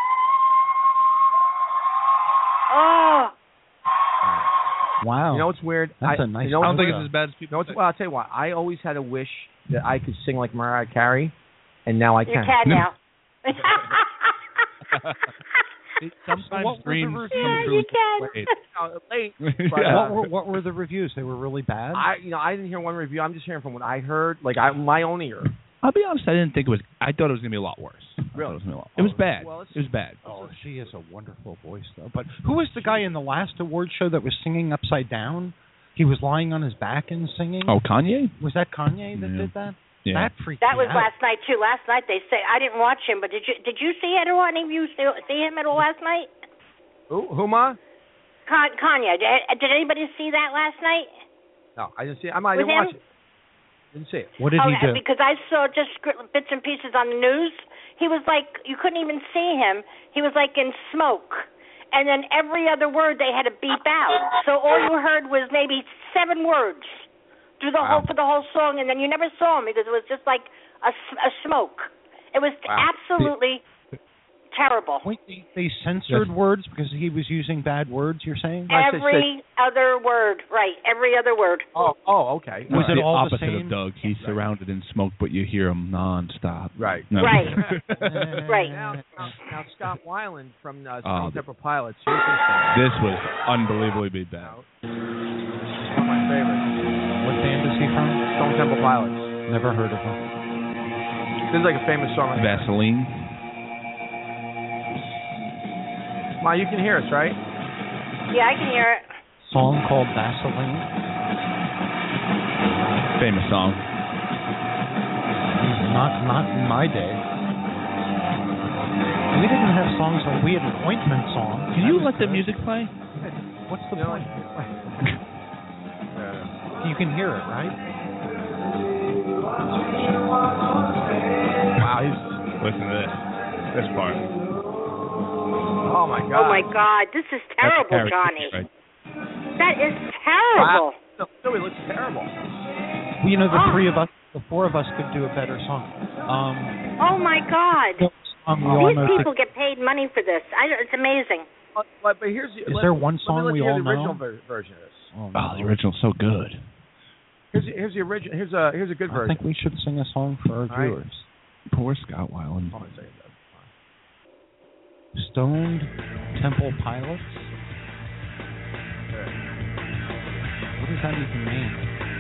Oh. Wow. You know what's weird? That's I, a nice You know I what's don't think weird? it's as bad as You people know what's, think. well, I'll tell you what. I always had a wish that I could sing like Mariah Carey, and now I You can. can now. Sometimes What were the dreams reviews? come Yeah, true. you can. Late. Uh, late. Yeah. But, uh, What were what were the reviews? They were really bad. I you know I didn't hear one review. I'm just hearing from what I heard. Like I my own ear. I'll be honest. I didn't think it was. I thought it was gonna be a lot worse. I thought Really? It was, gonna be a lot, it was bad. Well, it's- it was bad. Oh, she has a wonderful voice, though. But who was the guy in the last award show that was singing upside down? He was lying on his back and singing. Oh, Kanye? Was that Kanye that Yeah. did that? Yeah. That freaked That me was out. last night too. Last night they say I didn't watch him, but did you? Did you see it? Or any of you see, see him at all last night? Who who ma? Con- Kanye. Did, did anybody see that last night? No, I didn't see. I, I With didn't watch him? it. Didn't see it. What did oh, he do? Because I saw just scr- bits and pieces on the news. He was like, you couldn't even see him. He was like in smoke. And then every other word they had to beep out. So all you heard was maybe seven words through the Wow. whole for the whole song, and then you never saw him because it was just like a, s- a smoke. It was Wow. absolutely terrible. Wait, they, they censored words because he was using bad words, you're saying? I said- Every other word, right? Every other word. Oh oh okay. Was It's it the all the opposite same? of Doug? He's surrounded in smoke, but you hear him nonstop. Right. No. Right. Right. Now, now, now Scott Weiland from uh, Oh, Stone Temple Pilots. Here's his thing. This was unbelievably bad. One of my favorites. What band is he from? Stone Temple Pilots. Never heard of him. This is like a famous song. Right? Vaseline. Ma, you can hear us, right? Yeah, I can hear it. Song called Vaseline. Famous song. Not not in my day. We didn't have songs like we had an ointment song. Can That you was let the good. music play? What's the You know, point? uh, You can hear it, right? wow, he's. Listen to this. This part. Oh my God. Oh my God, this is terrible, That's Johnny. Right. That is terrible. Wow. No, no, it looks terrible. Well, you know, the Oh. three of us, the four of us could do a better song. Um, Oh my God. um, we all These know people get paid money for this. I, it's amazing. But, but, but here's. Is there one song let me we hear all the know? original ver- version of this. oh, Oh, the original's so good. Here's here's the original. Here's a here's a good I version. think we should sing a song for our All right. viewers. Poor Scott Weiland. Hold on a second. Stoned Temple Pilots. What does that even mean?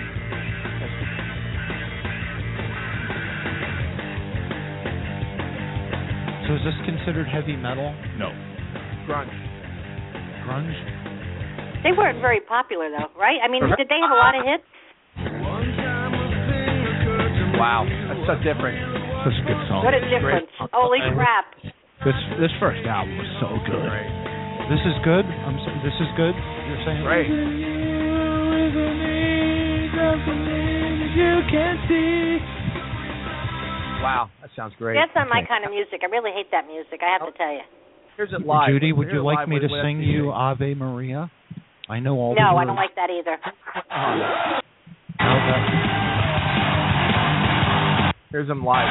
So is this considered heavy metal? No. Grunge. Grunge? They weren't very popular though, right? I mean, did they have a lot of hits? Wow, that's so different. Such a good song. What a difference. Holy crap. This this first album was so good. Great. This is good? I'm so, this is good? You're saying? Great. Wow, that sounds great. That's not my kind of music. I really hate that music, I have to tell you. Here's it live. Judy, would Here's you it like live me with- to with sing S P C. you Ave Maria? I know all the No, I words. don't like that either. How's that? Here's them live.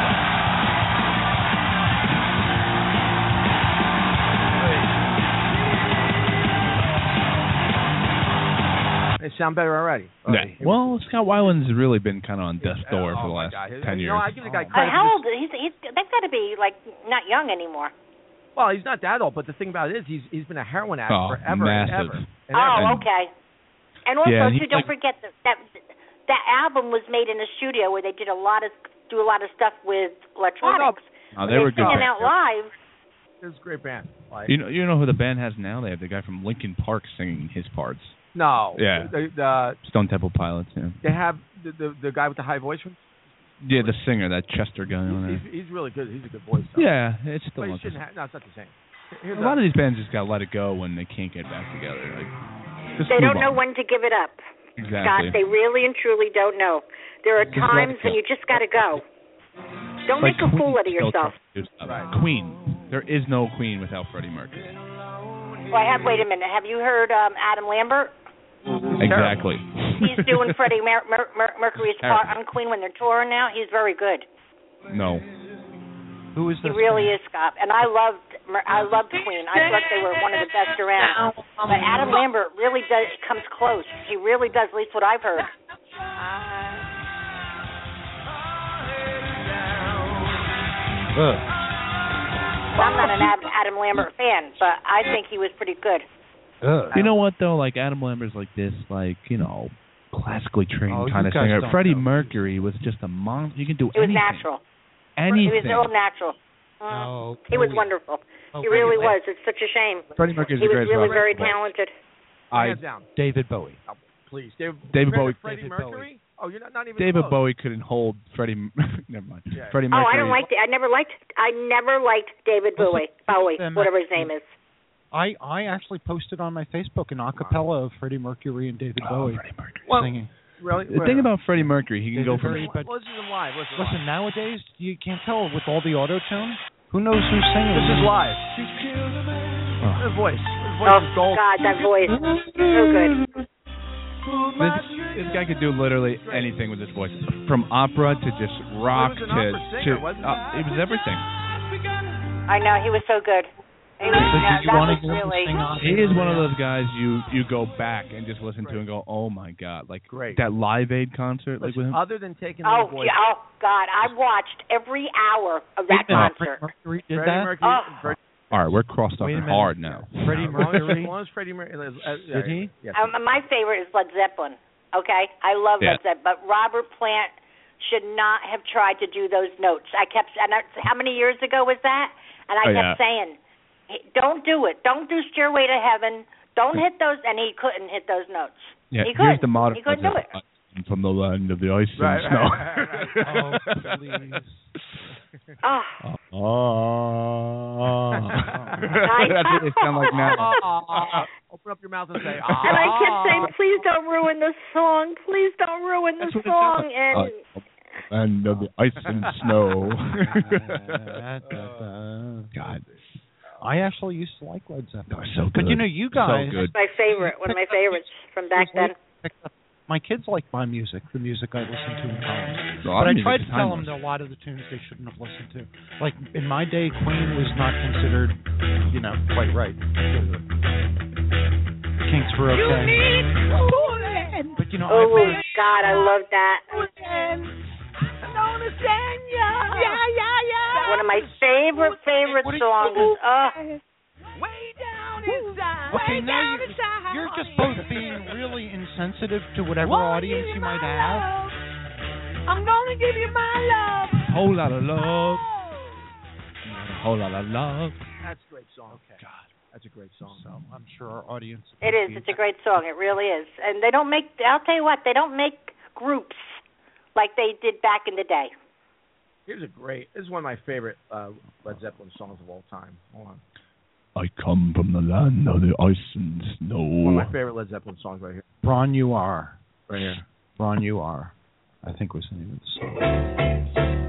They sound better already. Yeah. Well, Scott Weiland's really been kind of on death's door Oh, for the my last God. ten You years. know, I give the guy Oh. Uh, credit. how for old? He's, he's, they've got to be, like, not young anymore. this- Well, he's not that old, but the thing about it is he's he's been a heroin addict Oh, forever massive. and ever. And Oh, ever. okay. And also, Yeah, too, he's don't like- forget that, that that album was made in a studio where they did a lot of do a lot of stuff with electronics. Oh, they were good. Singing band. out live. It was a great band. Like, You know, you know who the band has now? They have the guy from Linkin Park singing his parts. no. Yeah. The, the, Stone Temple Pilots. Yeah. they have the, the the guy with the high voice. Yeah, the singer, that Chester guy on He's, there. he's, he's really good. He's a good voice. Though. Yeah, it's still But he not the shouldn't same. have, no, it's not the same. A Here's lot of these bands just gotta let it go when they can't get back together. Like, just They move don't know on. when to give it up. Exactly. Scott, they really and truly don't know. There are Just let times it when go. you just got to go. Don't Like make a Queen fool out of still yourself. tries to do stuff. Right. Queen. There is no Queen without Freddie Mercury. Well, I have. Wait a minute. Have you heard um, Adam Lambert? Exactly. He's doing Freddie Mer- Mer- Mer- Mercury's part on Queen when they're touring now. He's very good. No. Who is He this? really is, Scott. And I loved, Mer- I loved Queen. I thought they were one of the best around. But Adam Lambert really does comes close. He really does, at least what I've heard. Ugh. I'm not an Ad- Adam Lambert fan, but I think he was pretty good. Ugh. You know what though? Like Adam Lambert's like this, like you know, classically trained Oh, kind you of guys singer. don't Freddie know. Mercury was just a monster. You can do It was anything. natural. Anything. He was all natural. Mm. Oh, He was please. wonderful. Oh, He really wait. was. It's such a shame. Freddie Mercury's He the was greatest really rock very star. talented. I Hands down. David Bowie. Oh, please, David. David Freddie- Bowie- Freddie David Mercury. Oh, you're not, not even David close. Bowie couldn't hold Freddie. Never mind. Yeah. Freddie Oh, Mercury. I don't like. I never liked. I never liked David Bowie. Bowie, them whatever his actually- name is. I, I actually posted on my Facebook an acapella of Freddie Mercury and David Oh, Bowie Freddie Mercury. Well, singing. Really? The thing about Freddie Mercury, he can David go from. Bowie, but Listen to him live. Listen, to listen, live. nowadays you can't tell with all the auto tune. Who knows who's singing? This is live. Oh. His voice. His voice Oh is gold. God, that voice, so good. This, this guy could do literally anything with his voice, from opera to just rock He was an to opera singer, to. wasn't he? Uh, it was everything. I know he was so good. He was, But yeah, did you that want was to hear him really. sing on He is one of those guys you you go back and just listen to and go, oh my god, like Great. that Live Aid concert, like with Listen, him. other than taking Oh, the voice, yeah, oh God! I watched every hour of that Wait a minute, concert. Freddie Mercury did Freddie that? Mercury. Oh. Freddie, All right, we're crossed up Wait a and minute. hard now. Freddie as long as- Mercury. As long as Freddie Mercury. Uh, uh, Did he? Yes. Um, my favorite is Led Zeppelin. Okay, I love Yeah. Led Zeppelin, but Robert Plant should not have tried to do those notes. I kept, and I, how many years ago was that? And I Oh, kept yeah. saying, hey, "Don't do it. Don't do Stairway to Heaven. Don't hit those." And he couldn't hit those notes. Yeah, he here's couldn't. the modern He couldn't do it. from the land of the ice and Right, snow. right, right, Oh, please. Oh, Oh. That's what they sound like now. Open up your mouth and say, and I kept saying, "Please don't ruin the song. Please don't ruin the That's what it song." sounds And like. Land of the ice and snow. God, I actually used to like Led Zeppelin. that was so good. But you know, you guys. So good. my favorite, one of my favorites from back then. My kids like my music, the music I listen to in college. A lot But I of music tried is to tell them timeless. that a lot of the tunes they shouldn't have listened to. Like in my day, Queen was not considered, you know, quite right. Kinks were okay. But you know, Oh I God, I love that. One of my favorite favorite What are you songs doing? is uh okay, now you're, you're just both being really insensitive to whatever audience you might have. I'm gonna give you my love. Whole lot of love. Whole lot of love. That's a great song. Okay. God, that's a great song. So I'm sure our audience. it is. It's a great song. It really is. And they don't make. I'll tell you what. They don't make groups like they did back in the day. Here's a great. This is one of my favorite uh, Led Zeppelin songs of all time. Hold on. I come from the land of the ice and snow. One of my favorite Led Zeppelin songs right here. Ron, you are. Right here. Ron, you are. I think was the name of the song.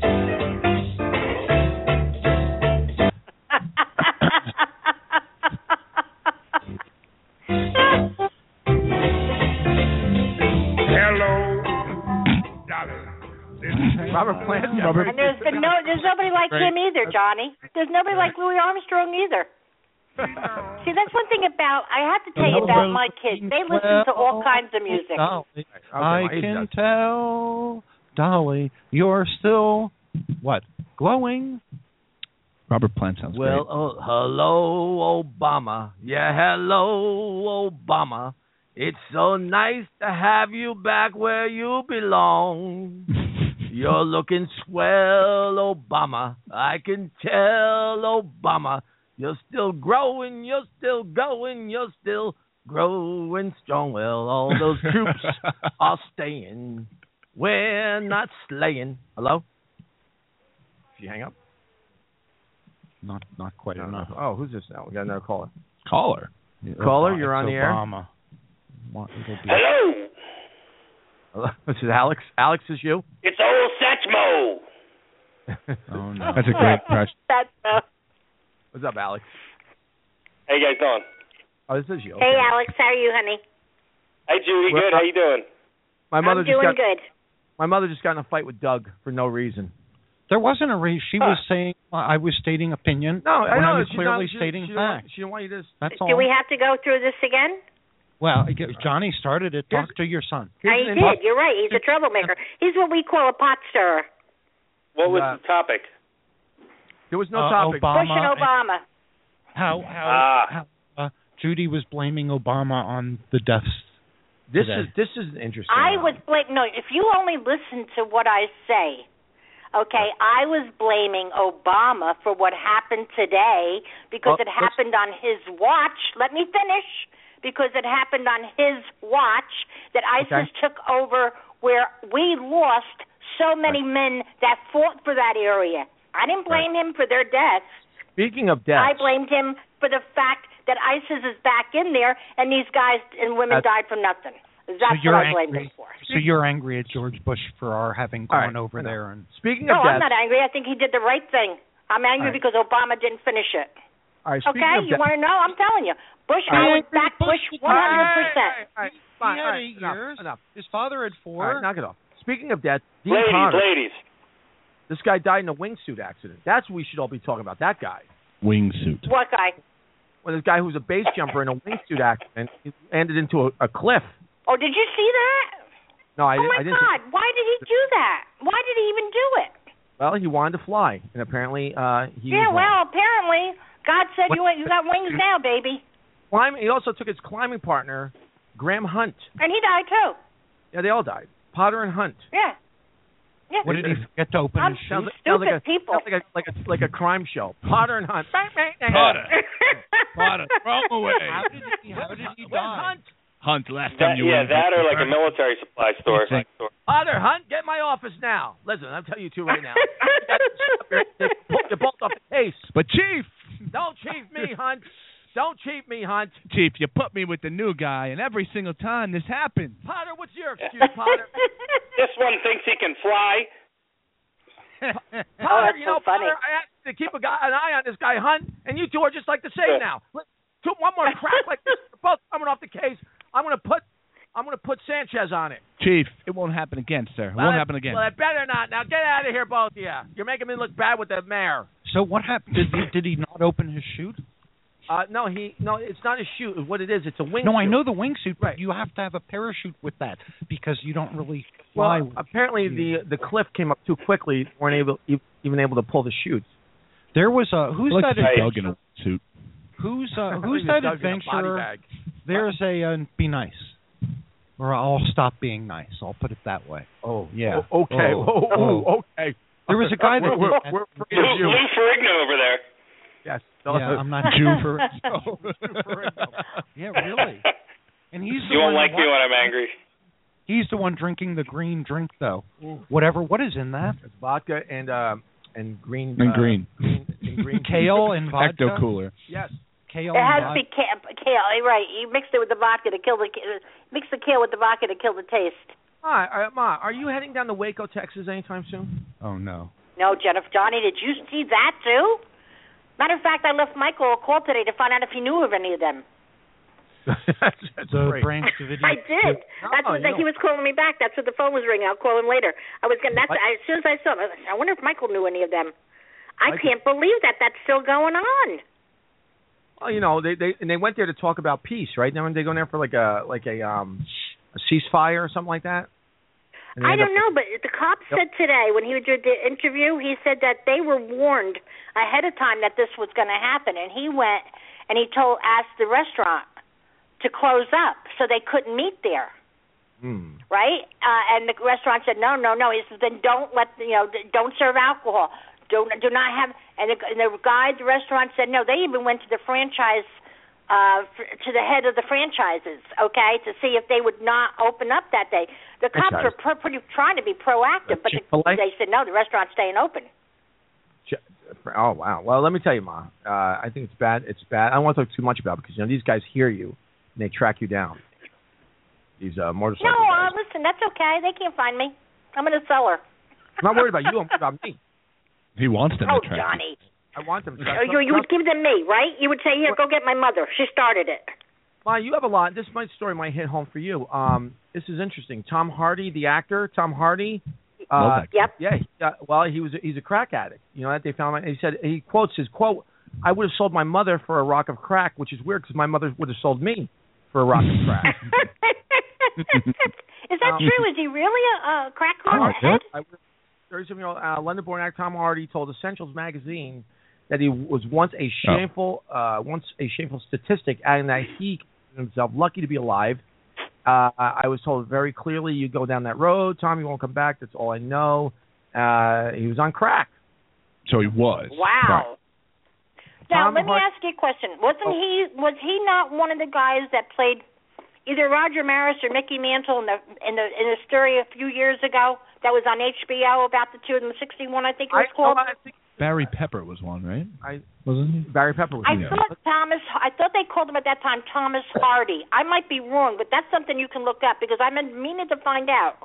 Robert Plant. Robert- And there's been no. There's nobody like him either, Johnny. There's nobody like Louis Armstrong either. See, that's one thing about. I have to tell you about my kids. They listen to all kinds of music. Dolly, my I age can does. tell, Dolly, you're still what? Glowing. Robert Plant sounds Well, oh, hello, Obama. Yeah, hello, Obama. It's so nice to have you back where you belong. great. You're looking swell, Obama. I can tell, Obama. You're still growing, you're still going, you're still growing strong. Well, all those troops are staying. We're not slaying. Hello? Did you hang up? Not, not quite No, enough. no. Oh, who's this now? We got another caller. Caller. Caller, Obama, you're on it's the air. Obama. What- it'll be- Hello, Hello? This is Alex. Alex is you? it's old Satchmo. Oh no. That's a great impression. That's uh, What's up, Alex? How you guys doing? Oh, this is you. Hey, Okay. Alex, how are you, honey? Hey, Judy, Well, good. How you doing? My mother I'm just doing got good. my mother just got in a fight with Doug for no reason. There wasn't a reason. She was saying I was stating opinion No, I when know. I was she's clearly not, she, stating she didn't want- facts. She didn't want you to. That's all. Do we have to go through this again? Well, I guess Johnny started it. Talk to your son. I Here's an did. impo- You're right. He's a troublemaker. He's what we call a pot stirrer. What was Uh, the topic? There was no Uh, topic. Obama Bush and Obama. how how, Ah. how uh, Judy was blaming Obama on the deaths. This today. is this is interesting. I was blaming. No, if you only listen to what I say, okay, I was blaming Obama for what happened today because Well, it happened on his watch. Let me finish. Because it happened on his watch that ISIS Okay. took over, where we lost so many men that fought for that area. I didn't blame him for their deaths. Speaking of deaths, I blamed him for the fact that ISIS is back in there and these guys and women That's- died for nothing. That's so you're what I blamed angry. him for. So you're angry at George Bush for our having All gone right, over I know. there and. speaking No, of I'm deaths, not angry. I think he did the right thing. I'm angry All right. because Obama didn't finish it. all right, speaking Okay, of you deaths, want to know? I'm telling you. Bush, All right. I would back Bush one hundred percent. All right, He fine, had all right, eight enough, years. enough. His father had All four. right, knock it off. Speaking of death, Dean Ladies, Connor, ladies. this guy died in a wingsuit accident. That's what we should all be talking about. That guy. Wingsuit. What guy? Well, this guy who was a base jumper in a wingsuit accident he ended into a, a cliff. Oh, did you see that? No, I, oh didn't- my I didn't. God! Why did he do that? Why did he even do it? Well, he wanted to fly, and apparently uh, he yeah, was well, apparently God said What- you you got wings now, baby, climbing. He also took his climbing partner, Graham Hunt. and he died too. Yeah, they all died. Potter and Hunt. Yeah. Yeah. What did he forget to open I'm his Sounds chute? like, sounds like Stupid a, people. sounds like a like a like a crime show. Potter and Hunt. Potter. Potter, throw him away. How did he, how did he Where's die? Hunt? Hunt, last That, time you yeah, were in that or like a Pittsburgh. military supply store. Exactly. store. Potter, Hunt, get in my office now. Listen, I'm telling you two right now. You're both off the case. But Chief, Don't cheat me, Hunt. Don't cheat me, Hunt. Chief, you put me with the new guy, and every single time this happens. Potter, what's your excuse, Potter? This one thinks he can fly. Potter, that's you know, so funny. Potter, I asked you to keep a guy, an eye on this guy, Hunt, and you two are just like the same now. Let- Two, one more crack like this, you're both coming off the case. I'm gonna put, I'm gonna put Sanchez on it. Chief, it won't happen again, sir. It Well, won't it- happen again. Well, it better not. Now get out of here, both of you. You're making me look bad with the mayor. So what happened? Did he, did he not open his chute? Uh, no, he, no, it's not a chute. What it is, it's a wing. No, I chute. know the wingsuit, but Right. you have to have a parachute with that because you don't really fly. Well, apparently the the cliff came up too quickly. weren't able even able to pull the chutes. There was a who's Looks that? like Right. Doug in a suit. Who's uh, I who's think that it's Doug in a body adventurer? bag. There's a uh, be nice, or I'll stop being nice. I'll put it that way. Oh, Yeah. Oh, okay. Oh. Oh, oh, Oh. okay. There was a guy that we're, we're, did that. we're afraid Lou, of you. Lou Ferrigno over there. Yes. Yeah, I'm not Jew for. for Yeah, really. And he's the You one won't like that me wa- when I'm angry. He's the one drinking the green drink, though. Whatever. What is in that? It's vodka and uh, and green. And uh, green. green, and green Kale and vodka. Ecto Cooler. Yes. Kale It has and to be vodka. kale. kale eh, right. You mixed it with the vodka to kill the uh, mix the kale with the vodka to kill the taste. Hi, uh, Ma. Are you heading down to Waco, Texas, anytime soon? Oh no. No, Jennifer, Johnny, did you see that too? Matter of fact, I left Michael a call today to find out if he knew of any of them. that's that's The great. Branch Davidian. I did. No, That's what you he don't. was calling me back. That's what the phone was ringing. I'll call him later. I was gonna. That's What? I, as soon as I saw him. I, was like, I wonder if Michael knew any of them. I Like- can't believe that that's still going on. Well, you know, they they and they went there to talk about peace, right? Now, when they go there for like a like a um a ceasefire or something like that. And they I end don't up- know, but the cop Yep. said today when he did the interview, he said that they were warned ahead of time that this was going to happen, and he went and he told asked the restaurant to close up so they couldn't meet there, Hmm. right? Uh, and the restaurant said no, no, no. He said then don't let you know, don't serve alcohol, don't do not have. And the, and the guy at the restaurant said no. They even went to the franchise. Uh, f- to the head of the franchises, okay, to see if they would not open up that day. The cops Franchise. were pro- pretty trying to be proactive, but the, Chick-fil-A? they said no, the restaurant's staying open. Oh wow. Well, let me tell you, Ma. Uh, I think it's bad. It's bad. I don't want to talk too much about it because you know these guys hear you and they track you down. These uh, motorcycle No, guys. uh, listen, that's okay. They can't find me. I'm in a cellar. I'm not worried about you. I'm worried about me. He wants them Oh, to track you. Johnny. I want them to track Oh, you, you would give them me, right? You would say, here, go get my mother. She started it. Ma, you have a lot. This my story might hit home for you. Um, this is interesting. Tom Hardy, the actor, Tom Hardy. Uh, Love that Yep. yeah. He, uh, well, he was. A, he's a crack addict. You know that they found. He said he quotes his quote. I would have sold my mother for a rock of crack, which is weird because my mother would have sold me for a rock of crack. Is that Um, true? Is he really a, a crack Oh, head? I would- There's, you know, uh, London-born actor Tom Hardy told Essentials magazine that he was once a shameful, oh. uh, once a shameful statistic, and that he considered himself lucky to be alive. Uh, I was told very clearly, you go down that road, Tommy won't come back. That's all I know. Uh, he was on crack. So he was. Wow. Now, Tom let me Hart- ask you a question. Wasn't oh. he, was he not one of the guys that played either Roger Maris or Mickey Mantle in the in the in the story a few years ago that was on H B O about the two of them, sixty-one, I think it was I, called? I think, Barry Pepper was one, right? I, Wasn't he? Barry Pepper was I one. thought Thomas. I thought they called him at that time Thomas Hardy. I might be wrong, but that's something you can look up because I'm meaning to find out.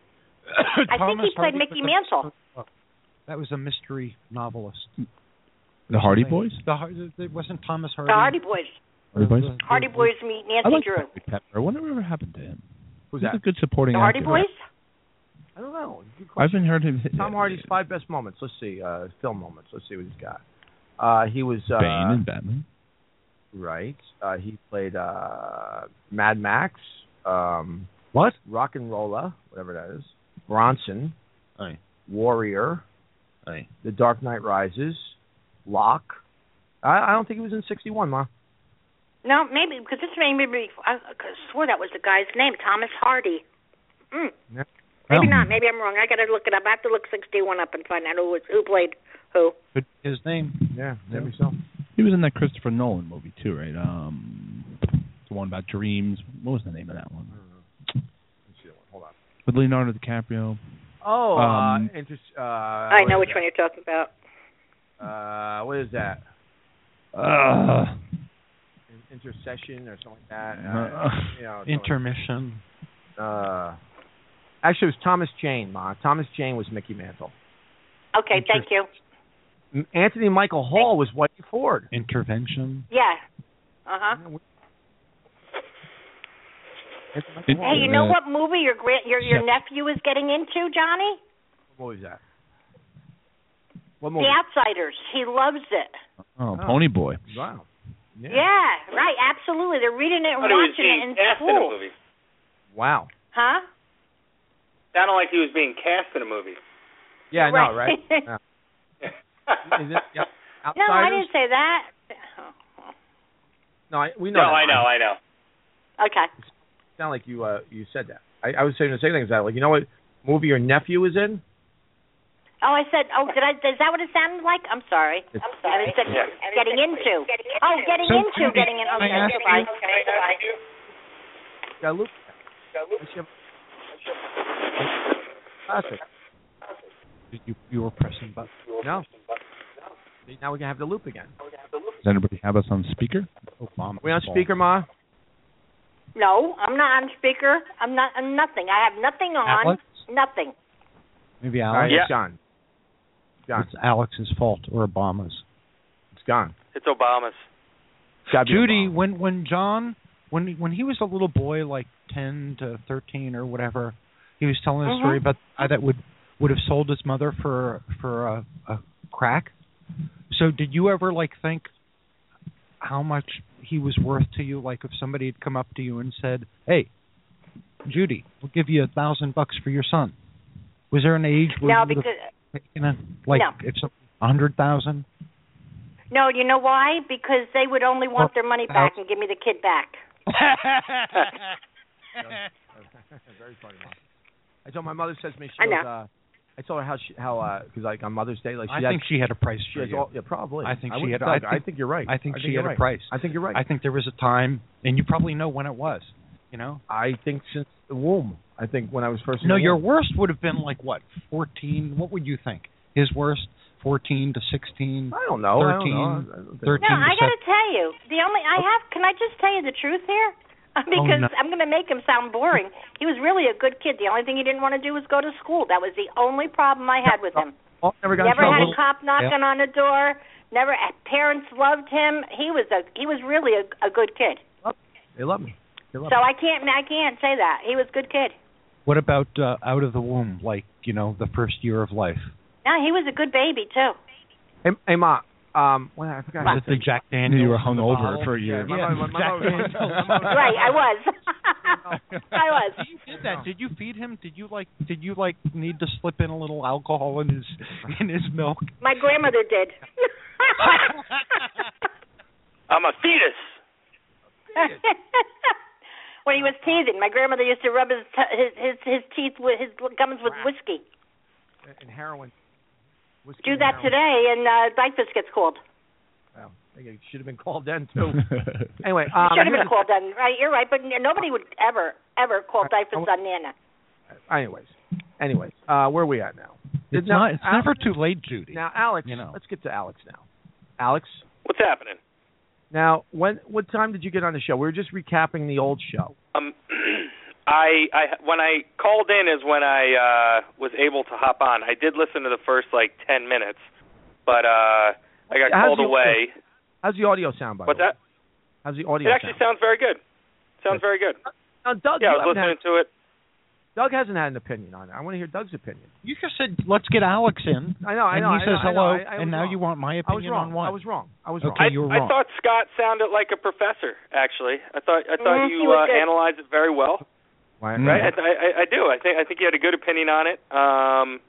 I think he played Hardy Mickey was a- Mantle. That was a mystery novelist. The Hardy Boys? The, Har- it wasn't Thomas Hardy. The Hardy Boys. Hardy Boys? The- Hardy Boys meet Nancy I like Drew. Barry Pepper. I wonder whatever happened to him. Who's He's that? a good supporting The Hardy actor. Boys? I don't know. Good I question. haven't heard him. Tom Hardy's five best moments. Let's see. Uh, film moments. Let's see what he's got. Uh, he was uh, Bane and Batman. Right. Uh, he played uh, Mad Max. Um, What? Rock and Rolla, whatever that is. Bronson. Aye. Warrior. Aye. The Dark Knight Rises. Locke. I, I don't think he was in sixty-one, Ma. No, maybe because this made me. Be, I, I swore that was the guy's name, Thomas Hardy. Mm. Yeah. Maybe Oh. not. Maybe I'm wrong. I got to look it up. I have to look sixty-one up and find out who was, who played who. Could be his name. Yeah, maybe so. He was in that Christopher Nolan movie too, right? Um, the one about dreams. What was the name of that one? Let's see that one. Hold on. With Leonardo DiCaprio. Oh, Um, uh, interest. Uh, I know what which is one you're talking about. that? Uh, what is that? Uh, Intercession or something like that. Uh, Uh, you know, something- Intermission. Uh, actually, it was Thomas Jane, Ma. Thomas Jane was Mickey Mantle. Okay, thank you. M- Anthony Michael Hall was Whitey Ford. Intervention. Yeah. Uh huh. Anthony Michael Hall. Hey, you know Uh, what movie your grand your your yeah. nephew is getting into, Johnny? What was that? What movie? The Outsiders. He loves it. oh, Pony Boy. Wow. Yeah. Yeah, right. Absolutely. They're reading it and Thought he was watching it being in cast in a school. movie. Wow. Huh? Sounded like he was being cast in a movie. Yeah, I know, right? Right. Yeah. Is it, yeah. No, I Outsiders? didn't say that. No, I, we know. No, that, I know, Ma. I know. Okay. It sounded like you uh, you said that. I, I was saying the same thing as that. Like, you know what movie your nephew is in? Oh, I said. Oh, did I? Is that what it sounded like? I'm sorry. It's- I'm sorry. I said Yeah. getting into. Oh, getting So, into, Judy, getting in. can I Okay, ask goodbye. you- Okay, goodbye. Got a loop. Classic. Did you you were pressing buttons? No. See, now we can have the loop again. Does anybody have us on speaker? Obama. We on speaker, Ma? No, I'm not on speaker. I'm not. I'm nothing. I have nothing on. Alex? Nothing. Maybe All right, Alex. Yeah. it's gone. It's gone. It's Alex's fault or Obama's. It's gone. It's Obama's. It's gotta be Judy, Obama. when when John when when he was a little boy, like ten to thirteen or whatever, he was telling a Mhm. story about the guy that would would have sold his mother for for a, a crack. So did you ever like think how much he was worth to you? Like if somebody had come up to you and said, "Hey, Judy, we'll give you a thousand bucks for your son." Was there an age where No, you would because have taken a like No. if some a hundred thousand? no, you know why? Because they would only want Well, their money back and give me the kid back. Very funny, Mom. I told my mother says to me she I goes, know. uh, I told her how she how uh because like on Mother's Day like she I had, think she had a price she for has you. all, yeah probably I think I she wouldn't had- I tell- think- I think you're right I think she you're had a right. price. I think you're right. I think there was a time, and you probably know when it was. You know. I think since the womb. I think when I was first in No, the your womb. worst would have been like what, fourteen? What would you think? His worst, fourteen to sixteen. I don't know. I don't thirteen, know. I don't think- thirteen. No, I to got to tell you, the only I have. Can I just tell you the truth here? Because no. I'm going to make him sound boring. He was really a good kid. The only thing he didn't want to do was go to school. That was the only problem I had with him. Oh, never got in Never trouble. had a cop knocking on the door. Never. Parents loved him. He was a. He was really a, a good kid. They love me. They love So me. I can't. I can't say that he was a good kid. What about uh, out of the womb, like you know, the first year of life? No, he was a good baby too. Hey, hey Ma, Um, well, I forgot. Was it the Jack Daniels? You were in the hungover bottle? for a year. Yeah, Yeah, my- my- Jack my- Daniels. Right, I was. I was. You did that. Did you feed him? Did you like? Did you like need to slip in a little alcohol in his in his milk? My grandmother did. I'm a fetus. When he was teething, my grandmother used to rub his t- his, his his teeth with his gums with whiskey. And heroin. Whiskey Do and that heroin. today, and uh, Dyfus gets called. Well, it should have been called then too. Anyway, um, Should have here's been called then, right? You're right, but nobody would ever ever call Dyfus on Nana. the- Anyways, anyways, uh, where are we at now? It's Now, not. It's Alex- never too late, Judy. Now, Alex, You know. let's get to Alex now. Alex, What's happening? now, when what time did you get on the show? We were just recapping the old show. Um, I, I when I called in is when I uh, was able to hop on. I did listen to the first like ten minutes, but uh, I got How's called the- away. How's the audio sound, by What's the way? that? How's the audio It actually sound? sounds very good. Sounds very good. Now, Doug, Yeah, you I was haven't listening had, to it. Doug hasn't had an opinion on it. I want to hear Doug's opinion. You just said let's get Alex in. I know, I and know. he I says know, I know. hello, I- I and was now wrong. you want my I was opinion wrong. on what? I was wrong. I was wrong. Okay, I, you were I wrong. thought Scott sounded like a professor. Actually, I thought I thought Mhm, you he was uh, good. analyzed it very well. Right, Right, right. I, I, I do. I think I think you had a good opinion on it. Um,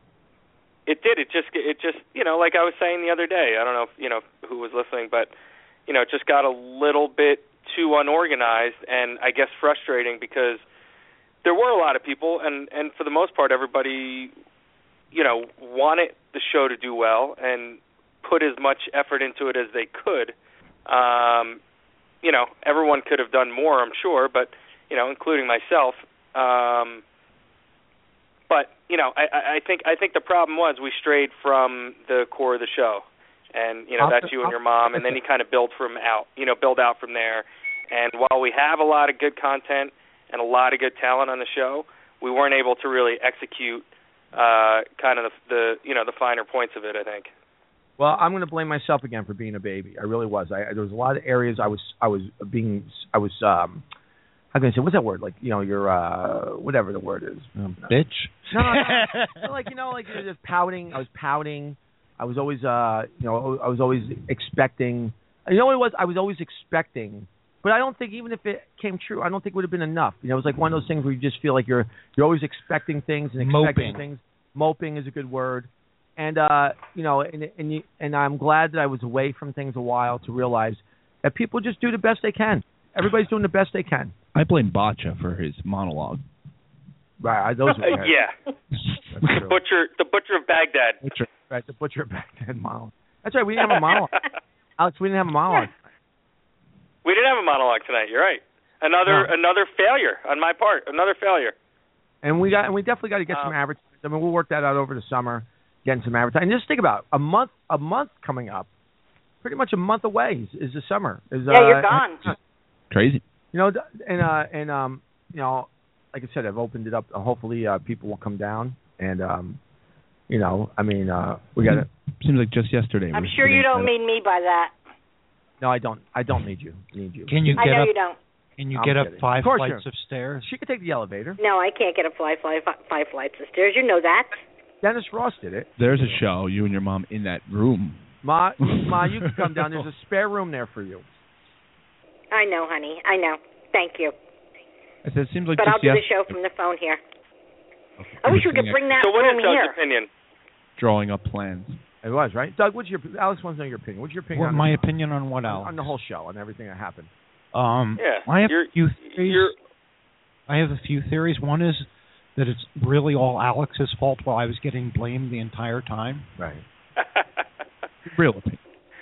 it did. It just it just you know like I was saying the other day. I don't know if you know who was listening, but you know it just got a little bit too unorganized and I guess frustrating because there were a lot of people and and for the most part everybody you know wanted the show to do well and put as much effort into it as they could. Um, you know everyone could have done more, I'm sure, but you know, including myself. Um, but you know, I, I think I think the problem was we strayed from the core of the show, and you know I'll- that's you and your mom, and then you kind of build from out, you know, build out from there. And while we have a lot of good content and a lot of good talent on the show, we weren't able to really execute uh, kind of the, the you know the finer points of it, I think. Well, I'm going to blame myself again for being a baby. I really was. I, there was a lot of areas I was I was being I was um how can I say what's that word like you know you're uh whatever the word is Um, bitch. no, no, no. like you know like you're just pouting. I was pouting. I was always uh you know I was always expecting. You know what it was? I was always expecting. But I don't think even if it came true, I don't think it would have been enough. You know, it was like one of those things where you just feel like you're you're always expecting things and expecting Moping. things. Moping is a good word. And uh, you know, and and you, and I'm glad that I was away from things a while to realize that people just do the best they can. Everybody's doing the best they can. I blame Bacha for his monologue. Right, those were Uh, yeah, That's the true. butcher, the butcher of Baghdad. Butcher, right, the butcher back then monologue. That's right, we didn't have a monologue. Alex, we didn't have a monologue. We didn't have a monologue tonight. You're right. Another No. another failure on my part. Another failure. And we got and we definitely got to get some Um, advertising. I mean, we'll work that out over the summer, getting some advertising. And just think about it, a month, a month coming up, pretty much a month away is, is the summer. Is, Yeah, uh, you're gone. Crazy. You know, th- and uh, and um, you know, like I said, I've opened it up. Uh, hopefully, uh, people will come down, and um, you know, I mean, uh, we got to. Seems like just yesterday. I'm we sure you didn't don't set up- mean me by that. No, I don't. I don't need you. Need you. Can you I get know up? you don't. Can you I'm get up kidding. five Of course flights you're- of stairs? She could take the elevator. No, I can't get up five, five, five flights of stairs. You know that. Dennis Ross did it. There's a show, you and your mom in that room. Ma, Ma, you can come down. There's a spare room there for you. I know, honey. I know. Thank you. I said, it seems like But just I'll do the yes- show from the phone here. I wish we could bring that So what is room Doug's here. opinion? drawing up plans. It was right. Doug, what's your Alex wants to know your opinion. What's your opinion What, on my opinion on what else? on the whole show, on everything that happened? Um, Yeah, I have you're- a few theories. you're- I have a few theories. One is that it's really all Alex's fault while I was getting blamed the entire time. Right. Real opinion.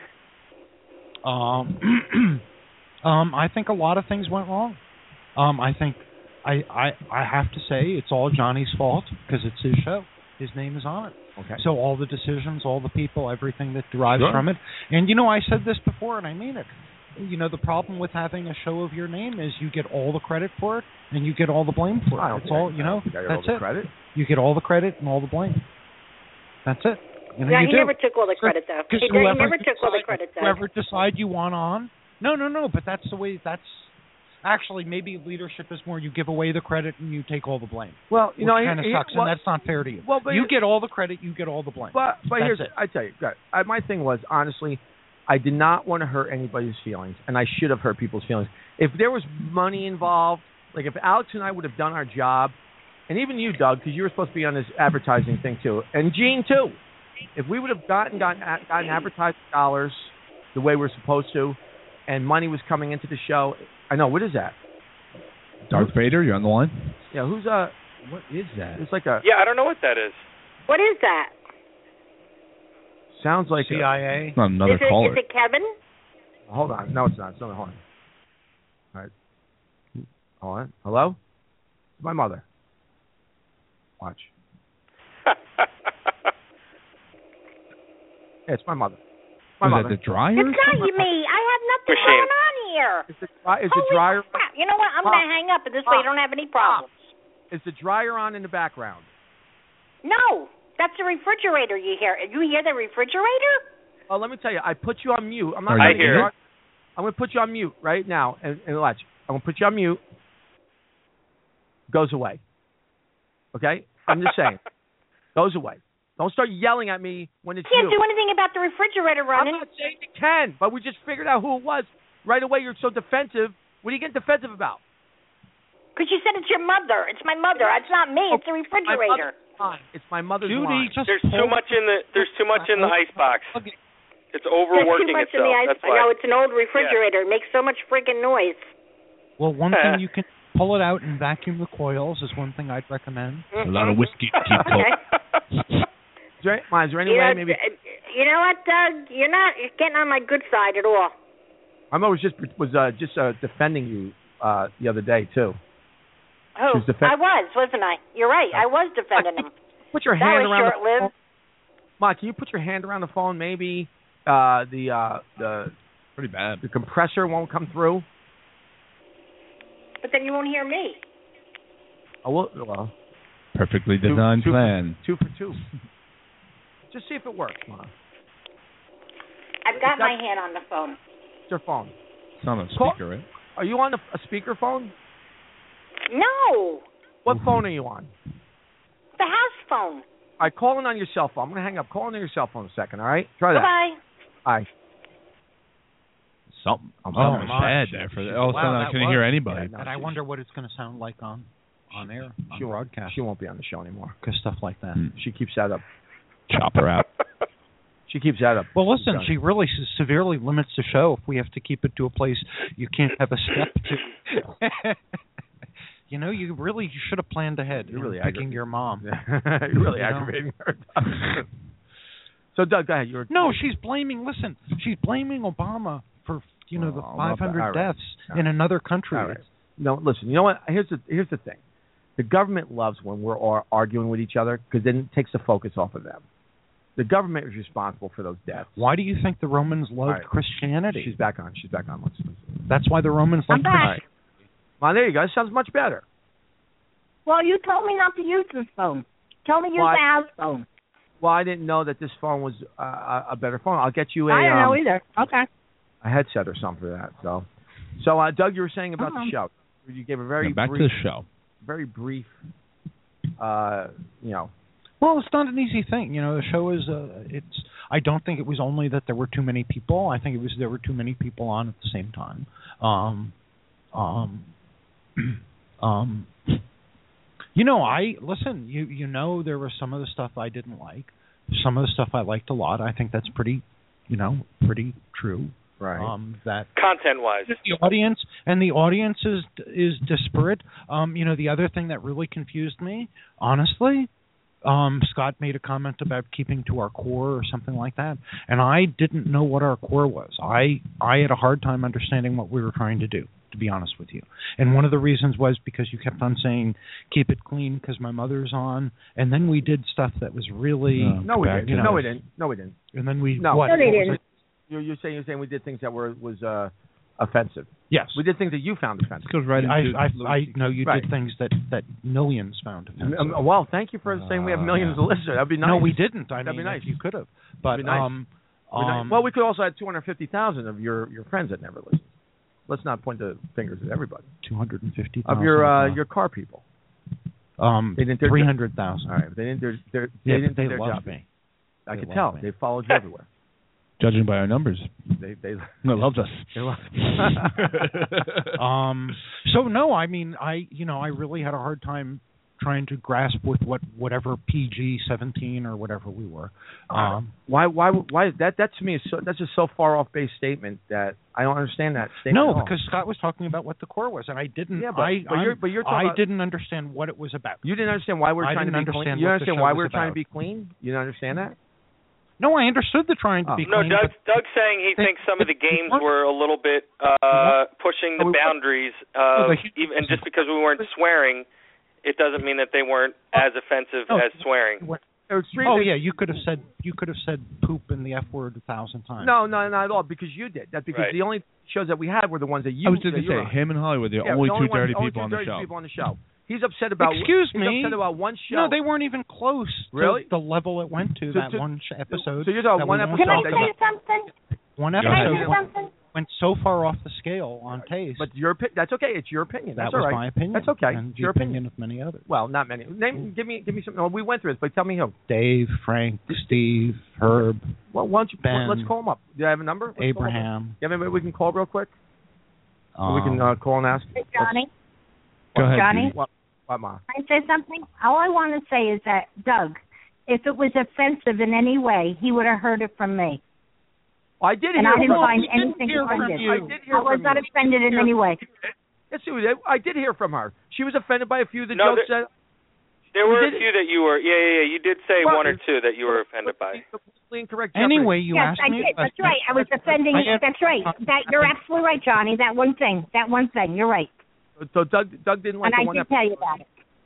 Um, um, I think a lot of things went wrong. Um, I think I, I I have to say it's all Johnny's fault because it's his show. His name is on it. Okay. So all the decisions, all the people, everything that derives Sure. from it. And you know, I said this before, and I mean it. You know, the problem with having a show of your name is you get all the credit for it, and you get all the blame for it. I don't It's think I- all you I know. don't think I got That's all the it. credit. You get all the credit and all the blame. That's it. You know, Yeah, you he do. never took all the credit though. He, Because did- he whoever never you took all the decide- credit though. Whoever decide you want on. No, no, no. But that's the way. That's Actually, maybe leadership is more you give away the credit and you take all the blame. Well, you know, kind of sucks, well, and that's not fair to you. Well, but you get all the credit, you get all the blame. But but That's here's it. I tell you, I, my thing was honestly, I did not want to hurt anybody's feelings, and I should have hurt people's feelings. If there was money involved, like if Alex and I would have done our job, and even you, Doug, because you were supposed to be on this advertising thing too, and Gene too. If we would have gotten gotten gotten advertising dollars the way we're supposed to, and money was coming into the show, I know what is that? Darth Vader, you're on the line. Yeah, who's uh? What is that? It's like a. Yeah, I don't know what that is. What is that? Sounds like C I A. It's not another is it, caller. Is it Kevin? Hold on. No, it's not. It's not. Hold on. All right. Hold on. Hello? It's my mother. Watch. Yeah, it's my mother. My Was mother. that the dryer? It's not you, me. I have nothing Machine. going on here. Is the, is the Holy dryer? crap. You know what? I'm Mom. going to hang up, and this way you don't have any problems. Is the dryer on in the background? No, that's the refrigerator you hear. You hear the refrigerator? Oh, let me tell you. I put you on mute. I'm not. Are gonna you hear start- I'm going to put you on mute right now, and, and watch. I'm going to put you on mute. Goes away. Okay? I'm just saying. Goes away. Don't start yelling at me when it's Can't you. do anything about the refrigerator running. I'm not saying you can, but we just figured out who it was. Right away, you're so defensive. What are you getting defensive about? Because you said it's your mother. It's my mother. It's not me. It's the My refrigerator. mother's line. It's my mother's Judy, line. just There's pull too much in the there's too much in the ice box. It's There's overworking too much itself. in the ice. That's why. No, it's an old refrigerator. It makes so much friggin' noise. Well, one thing you can pull it out and vacuum the coils is one thing I'd recommend. A lot of whiskey to keep cold. Okay. Is there, Ma, is there any You way know, maybe? you know what, Doug? You're not you're getting on my good side at all. I know was just was uh, just uh, defending you uh, the other day too. Oh, She's defen- I was, wasn't I? You're right. I was defending him. Put your That hand was around the short-lived. phone. Ma, can you put your hand around the phone? Maybe uh, the uh, the Pretty bad. the compressor won't come through. But then you won't hear me. Oh well, well Perfectly two- designed two, plan. Two for two. Just see if it works, Ma. I've got Is that- my hand on the phone. It's your phone. It's on a Call- speaker, right? Are you on a, a speaker phone? No, What phone are you on? the house phone. All right, call in on your cell phone. I'm gonna hang up. Call in on your cell phone a second. All right, try that. Bye-bye. All right. Something. Oh, Something was my. bad there. For all of a Wow, sudden, I that couldn't was- hear anybody. Yeah, no. And I wonder what it's going to sound like on on air, on She won't, broadcast, she won't be on the show anymore. because stuff like that. Hmm. She keeps that up. Chop her out. She keeps that up. Well, listen, Done. she really s- severely limits the show if we have to keep it to a place you can't have a step to. You know, you really you should have planned ahead. You're in really picking aggra- your mom. You're really You know? aggravating her. So, Doug, go ahead. You're, No, she's blaming. Listen, she's blaming Obama for you know the Oh, five hundred all right. deaths All in right. another country. All right. No, listen. You know what? Here's the here's the thing. The government loves when we're ar- arguing with each other because then it takes the focus off of them. The government is responsible for those deaths. Why do you think the Romans loved All right. Christianity? She's back on. She's back on. Let's, let's, That's why the Romans I'm loved back. Christianity. well, there you go. That sounds much better. Well, you told me not to use this phone. Tell me use Why? the house phone. Well, I didn't know that this phone was uh, a a better phone. I'll get you a I don't um, know either. Okay. a headset or something for that. So, so uh, Doug, you were saying about Uh-huh. the show. You gave a very Yeah, back brief, to the show. very brief, uh, you know. Well, it's not an easy thing. You know, the show is. Uh, it's. I don't think it was only that there were too many people. I think it was there were too many people on at the same time. Um, um, um. You know, I listen. You you know, there was some of the stuff I didn't like. Some of the stuff I liked a lot. I think that's pretty, you know, pretty true. Right. Um, that Content-wise. the audience and the audience is is disparate. Um, you know, the other thing that really confused me, honestly, um, Scott made a comment about keeping to our core or something like that, and I didn't know what our core was. I I had a hard time understanding what we were trying to do, to be honest with you. And one of the reasons was because you kept on saying keep it clean because my mother's on, and then we did stuff that was really No. no, we back, didn't. you know, No, we didn't. No, we didn't. And then we No. what? No, they What was didn't. it? You're, you're saying you're saying we did things that were was uh, offensive. Yes. We did things that you found offensive. This goes right into. I, I, I know you Right. did things that, that millions found offensive. Um, well, thank you for saying we have Uh, millions yeah. of listeners. That'd be nice. No, we didn't. I That'd be mean, nice. if you could have, but That'd be nice. um, That'd be nice. um, well, we could also have two hundred fifty thousand of your, your friends that never listen. let's not point the fingers at everybody. Two hundred and fifty Of thousand. your uh, your car people. Um, They didn't- three hundred thousand. All right, they didn't. They're, they're, they Yeah, didn't but they do their love job. me. I They could love tell. me. They followed you everywhere. Judging by our numbers, They they they loved us. they love. Um. So no, I mean, I you know, I really had a hard time trying to grasp with what whatever P G seventeen or whatever we were. Um. Why why why that that to me is so that's just so far off base statement that I don't understand that statement. No, at all. because Scott was talking about what the core was, and I didn't. Yeah, but- I, but you're- I'm- but you're talking I about- didn't understand what it was about. you didn't understand why we we're I trying to didn't be clean. understand You what the understand show why was we were trying to about. be clean. You don't understand that? No, I understood the trying to Oh. be No, clean. Doug, but Doug's saying he they- thinks some of the they games weren't- were a little bit uh, pushing the Oh, we- boundaries Oh, of, the- even, and just because we weren't swearing, it doesn't mean that they weren't as offensive No. as swearing. They're extremely- Oh yeah, you could have said you could have said poop and the F word a thousand times. No, no, not at all. Because you did. That's because Right. the only shows that we had were the ones that you. I was just that going to you were say, on. him and Holly were the Yeah, only the two ones- dirty only people two on the dirty show. people on the show. He's upset about. Excuse he's me? upset about one show. No, they weren't even close Really? to the level it went to So- that so- one sh- episode. so you're talking that one we won't episode Can I talk that say about. something? One Go Can ahead. I episode say went, something? went so far off the scale on taste. But your opi- that's okay. It's your opinion. that That's was all right. my opinion. That's okay. And It's the your opinion opinion. of many others. Well, not many. Name. Give me. Give me some. No, we went through this, but tell me who. Dave, Frank, Steve, Herb, Well, why don't you? Ben, let's call him up. Do I have a number? Let's call him up. Abraham. Yeah, maybe we can call real quick. Um, we can uh, call and ask. Hey, Johnny, Go ahead, Johnny? Judy. What, what, Ma? can I say something? All I want to say is that, Doug, if it was offensive in any way, he would have heard it from me. I did And hear I didn't from find we didn't anything hear from offensive. you. I did hear I was from not you. offended in any way. Yes, it was. I did hear from her. She was offended by a few of the No, jokes there- that. There You were a did- few that you were, yeah, yeah, yeah. You did say Well, one or two that you were offended by. Completely incorrect. Anyway, you yes, asked I me. did. a That's question. right. I was offending. I asked- That's right. That you're absolutely right, Johnny. That one thing. That one thing. You're right. Jeffrey. So Doug, Doug didn't like And the I one did episode. tell you about it.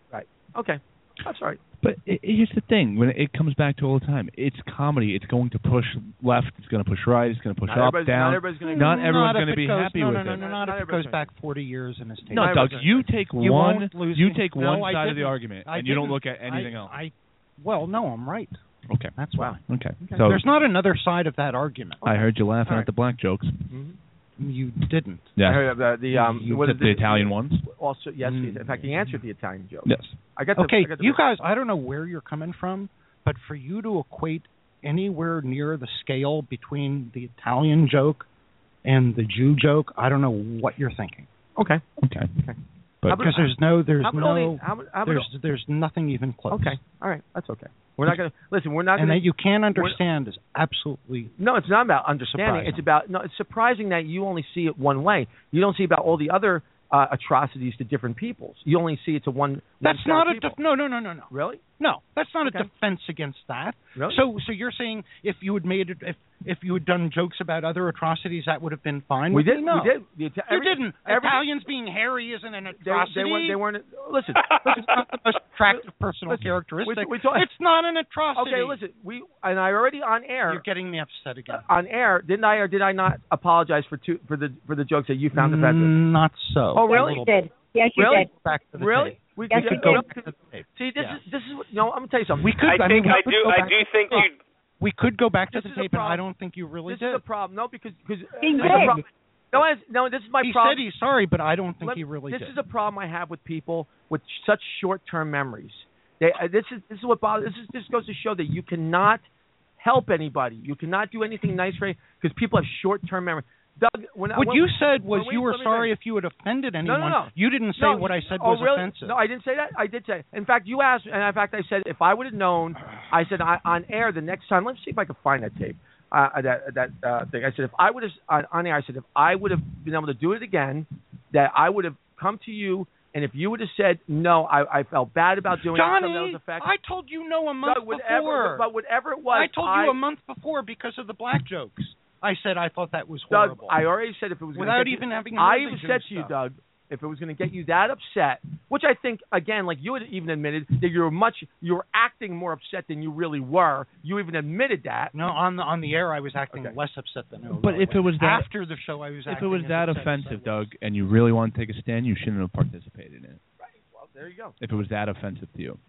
Okay, that's all right. But i- here's the thing: when it comes back to all the time, it's comedy. It's going to push left. It's going to push right. It's going to push Not up, everybody's- down. Not everybody's going to. Not everyone's Not if gonna it be goes- happy no, with no, no, it. No, Not not if it everybody's goes gonna- back forty years in his taste. No, Not Doug, everyone's you take You one. won't lose You me. take No, one I side of the didn't. argument, I and you don't didn't. look at anything I, else. I, well, no, I'm right. Okay. That's why. Okay. Okay. So There's not another side of that argument. I heard you laughing All right. at the black jokes. Mhm. You didn't. I Yeah. heard the, the um You what did is the it? Italian ones. Also, yes. Mm. In fact, he answered the Italian joke. Yes. I got the, Okay, I got the you guys, I don't know where you're coming from, but for you to equate anywhere near the scale between the Italian joke and the Jew joke, I don't know what you're thinking. Okay. Okay. Okay. But How about- because Because there's no, there's How about no, only- how about- how about- there's, there's nothing even close. Okay. All right. That's okay. We're not going to listen. We're not And going that you can't understand is absolutely. No, it's not about understanding. Surprising. It's about no. It's surprising that you only see it one way. You don't see about all the other uh, atrocities to different peoples. You only see it to one. one That's set not of a people. def- no, no, no, no, no. Really? No, that's not Okay. a defense against that. Really? So, so you're saying if you had made it, if if you had done jokes about other atrocities, that would have been fine. we with did. me? No. We did. The Ita- You every- didn't. every- Italians being hairy isn't an They, atrocity. they weren't. They weren't. Listen. It's not the most attractive personal Listen, characteristic. we- we talk- it's not an atrocity. Okay. Listen. We and I already on air. You're getting me upset again. On air, didn't I or did I not apologize for two for the for the jokes that you found offensive? Mm, Not so. Oh, A really? You little did. Yes, you Really? did. Back to the Really? tape. We Yes, could you go did. back to the tape. See, this Yeah. is this is what- no. I'm gonna tell you something. We could. I I think mean, we I could do. go I back do to- think you. We could go back to This the is the tape, and I problem. don't think you really This did. is the problem. No, because because He this is did. the problem. No, it's- no, this is my he problem. said he's sorry, but I don't think Let- he really this did. is a problem I have with people with such short-term memories. They, uh, this is this is what bothers. This is this goes to show that you cannot help anybody. You cannot do anything nice for because people have short-term memory. Doug, when I- what when, you said was when we- you were let me sorry finish. if you had offended No, anyone. no, no. You didn't say No, what I said oh, was really? offensive. No, I didn't say that. I did say. In fact, you asked, and in fact, I said if I would have known, I said I, on air the next time. Let's see if I can find that tape. Uh, that that uh, thing. I said if I would have on, on air, I said if I would have been able to do it again, that I would have come to you, and if you would have said no, I, I felt bad about doing Johnny, something that was effective. I told you no a month Doug, whatever, before. but whatever it was, I told you a month before because of the black jokes. I said I thought that was Doug, horrible. I already said if it was gonna Without get even you, having I heard even the Jew said to you, stuff. Doug, if it was going to get you that upset, which I think again, like you had even admitted that you were much, you were acting more upset than you really were. You even admitted that. No, on the on the air I was acting Okay. less upset than I was. But if it was that- after the show, I was. If it acting was as that upset as I offensive, was. Doug, and you really want to take a stand, you shouldn't have participated in it. Well, there you go. If it was that offensive to you.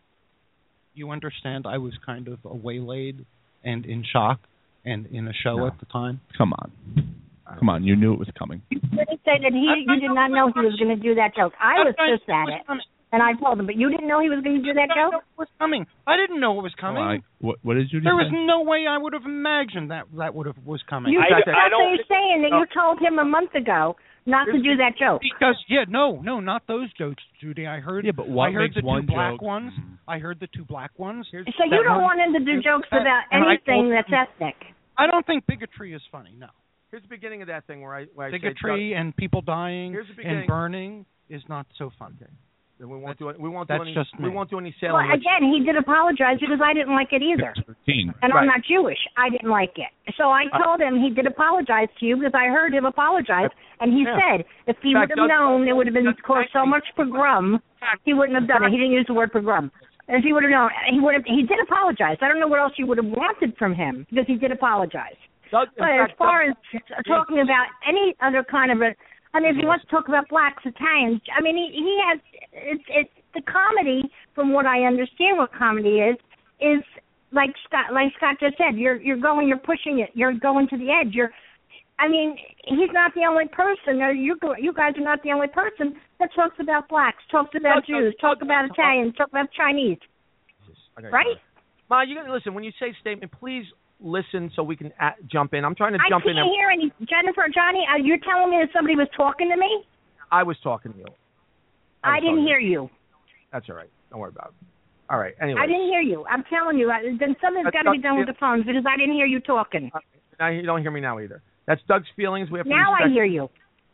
You understand? I was kind of waylaid and in shock and in a show No. at the time. Come on. Come on, you knew it was coming. You didn't say that he, you did not know he was going to do that joke. I was pissed at it, and I told him, but you didn't know he was going to do that joke? It was coming. I didn't know it was coming. Well, I, what, what did you just There was say? no way I would have imagined that that would have was coming. You, I- that's I what don't- you're saying, that you told him a month ago not to do that joke. Because yeah, no, no, not those jokes, Judy. I heard. Yeah, but what I heard makes the two one black joke- ones. I heard the two black ones. So you don't want him to do jokes about and I anything told that's him- ethnic. I don't think bigotry is funny. No, Here's the beginning of that thing where I, where I bigotry say, and people dying Here's the beginning. and burning is not so fun. Okay. Then we won't do it. We won't That's do any. just we me. won't do any Well, sailing. again, he did apologize because I didn't like it either. thirteen. And Right. I'm not Jewish. I didn't like it. So I told him he did apologize to you because I heard him apologize. And he Yeah. said if he In would fact, have Doug- known it would have been caused so much pogrom, he wouldn't have done it. He didn't use the word pogrom. If he would have known, he would have. He did apologize. I don't know what else you would have wanted from him because he did apologize. Doug, in But as fact, far Doug- as talking about any other kind of a, I mean, if he wants to talk about blacks, Italians, I mean, he, he has, it's, it's the comedy, from what I understand what comedy is, is like Scott, like Scott just said, you're, you're going, you're pushing it, you're going to the edge, you're, I mean, he's not the only person, or you, you guys are not the only person that talks about blacks, talks about Doug, Jews, Doug, talk about Doug, Italians, talk about Chinese, Okay. right? Ma, you gotta listen. When you say statement, please listen so we can at, jump in. I'm trying to I jump can't in. And hear any, Jennifer, Johnny, uh, you're telling me that somebody was talking to me? I was talking to you. I, was didn't talking. hear you. That's all right. Don't worry about it. All right. Anyway. I didn't hear you. I'm telling you. I, then something's That's got to be Doug- done with the phones because I didn't hear you talking. Now you don't hear me now either. That's Doug's feelings. We have to Now respect. I hear you.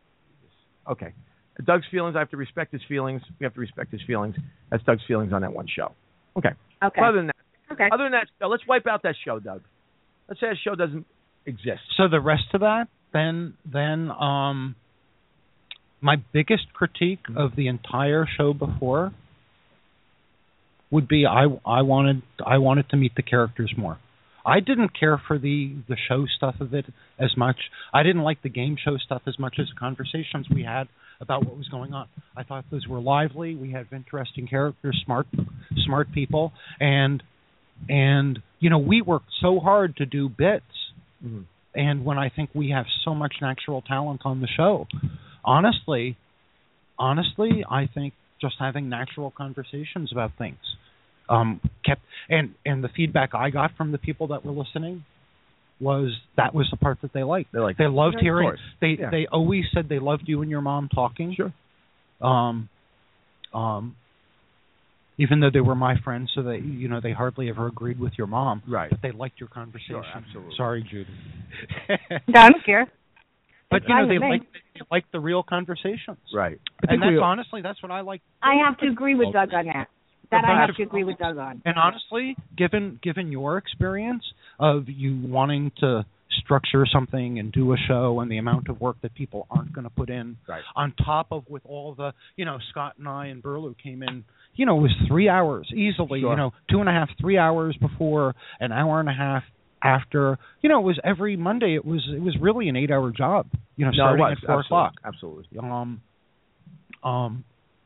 Okay. Doug's feelings. I have to respect his feelings. We have to respect his feelings. That's Doug's feelings on that one show. Okay. Okay. Other than that, Okay. other than that, show, let's wipe out that show, Doug. Let's say that show doesn't exist. So the rest of that, then, then, um, my biggest critique of the entire show before would be I, I wanted, I wanted to meet the characters more. I didn't care for the, the show stuff of it as much. I didn't like the game show stuff as much as the conversations we had about what was going on. I thought those were lively. We had interesting characters, smart, smart people, and and you know we worked so hard to do bits. Mm-hmm. And when I think we have so much natural talent on the show, honestly, honestly, I think just having natural conversations about things um, kept and and the feedback I got from the people that were listening was that was the part that they liked. They liked They it. loved Yeah, of hearing. course. They Yeah. they always said they loved you and your mom talking. Sure. Um, um, even though they were my friends, so they you know they hardly ever agreed with your mom. Right. But they liked your conversation. Sure, absolutely. Sorry, Judy. No, I don't care. But It's you know fine they with me. like they like the real conversations. Right. And that's we- honestly that's what I like. I have to agree with Doug on that. That I bunch have of- to agree with Doug on. And honestly, given given your experience of you wanting to structure something and do a show and the amount of work that people aren't going to put in, Right. on top of with all the, you know, Scott and I and Burlew came in, you know, it was three hours easily, Sure. you know, two and a half, three hours before, an hour and a half after. You know, it was every Monday. It was it was really an eight hour job. You know, No, it starting was. at four Absolutely. o'clock. Absolutely. Um, um,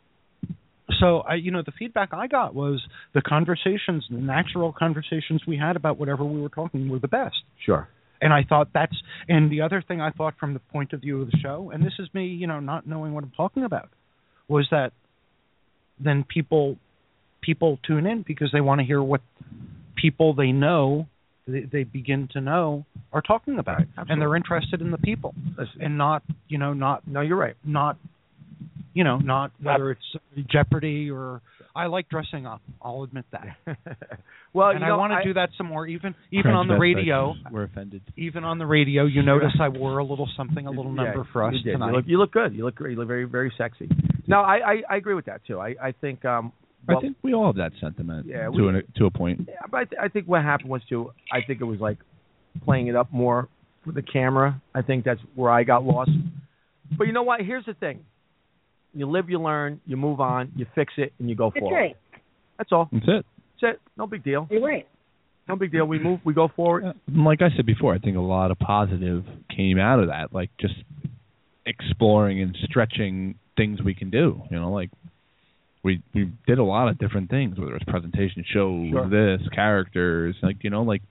so I, you know, the feedback I got was the conversations, the natural conversations we had about whatever we were talking were the best. Sure. And I thought that's, and the other thing I thought from the point of view of the show, and this is me, you know, not knowing what I'm talking about, was that then people, people tune in because they want to hear what people they know, they, they begin to know, are talking about, Right, and they're interested in the people, Listen. and not, you know, not No, you're right. not, you know, not whether it's Jeopardy or I like dressing up. I'll admit that, well, and you I know, want to I, do that some more. Even even on the radio, We're offended. even on the radio, you notice I wore a little something, a little Yeah, number for us you did. tonight. You look, you look good. You look great. You look very, very sexy. No, I, I, I agree with that too. I, I think. Um, well, I think we all have that sentiment Yeah, to we- an, to a point. Yeah, but I, th- I think what happened was too. I think it was like playing it up more with the camera. I think that's where I got lost. But you know what? Here's the thing: you live, you learn, you move on, you fix it, and you go That's forward. right. That's all. That's it. That's it. No big deal. You're right. No big deal. We move. We go forward. Yeah, like I said before, I think a lot of positive came out of that, like just exploring and stretching things we can do. You know, like we we did a lot of different things, whether it's presentation shows, Sure. this, characters, like you know, like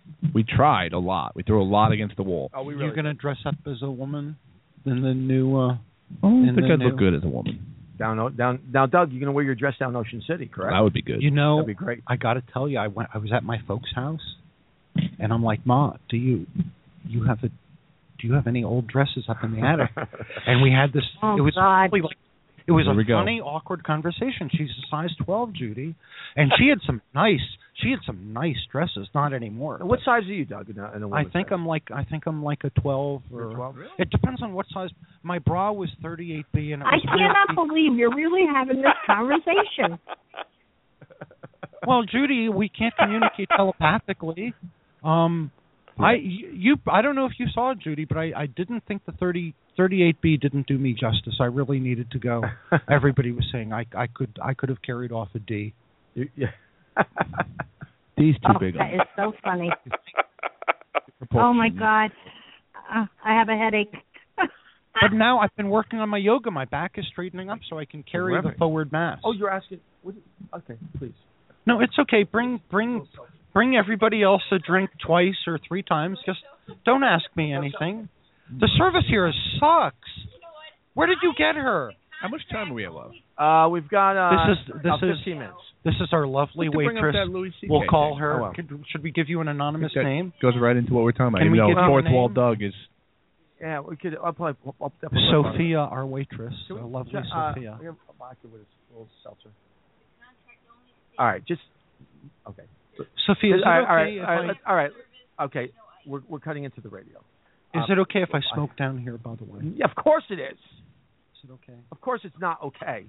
We tried a lot. We threw a lot against the wall. Oh, we really You're going to did. dress up as a woman in the new. Uh, I don't in think the I'd new- look good as a woman. Down, O- down, now, Doug, you're going to wear your dress down Ocean City, correct? That would be good. You know, That'd be great. I got to tell you, I went. I was at my folks' house, and I'm like, Ma, do you, you have a, do you have any old dresses up in the attic? And we had this. Oh, it was God. really like. It was There we a go. funny, awkward conversation. She's a size twelve, Judy, and she had some nice. She had some nice dresses. Not anymore. What size are you, Doug? In a, in a I woman's think size? I'm like I think I'm like a twelve or You're twelve? Really? It depends on what size. My bra was thirty-eight B, and it I was cannot really, believe you're really having this conversation. well, Judy, we can't communicate telepathically. Um, I you I don't know if you saw it, Judy, but I, I didn't think the thirty, thirty-eight B didn't do me justice. I really needed to go. Everybody was saying I I could I could have carried off a D. You- yeah. These two Oh, big that ones. is so funny. Oh my God, uh, I have a headache. But now I've been working on my yoga. My back is straightening up, so I can carry the Terrific. forward mass. Oh, you're asking? What, okay, please. No, it's okay. Bring bring bring everybody else a drink twice or three times. Just don't ask me anything. The service here sucks. Where did you get her? How much time do we have left? Uh, we've got uh, This is this about is fifteen minutes. this is our lovely Let's bring up waitress. that Louis C K We'll call thing. her. Oh, well. Could, should we give you an anonymous That name? Goes right into what we're talking about. Can Even we though give her a fourth wall name? Doug is. Yeah, we could. I'll probably. I'll definitely Sophia, our waitress. Should we- A lovely uh, Sophia. we have a vodka with a little seltzer. All right, just okay. Sophia, is it all right, okay all right, if all right, I- let's- all right. Okay, we're we're cutting into the radio. Is Um, it okay if I smoke down here, by the way? Yeah, of course it is. Is it okay? Of course it's not okay.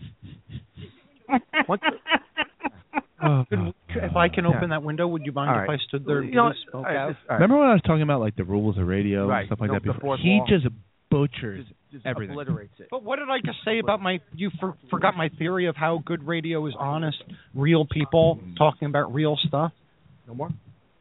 What the- Oh, Could we- if I can open that window, would you mind All if right. I stood there and You know, blew smoke all right, out? just- all right. Remember when I was talking about like the rules of radio Right, and stuff like the- that the before? fourth He wall. just butchers Just, just everything. obliterates it. But what did I just say about my? You for, forgot my theory of how good radio is honest, real people talking about real stuff. No more.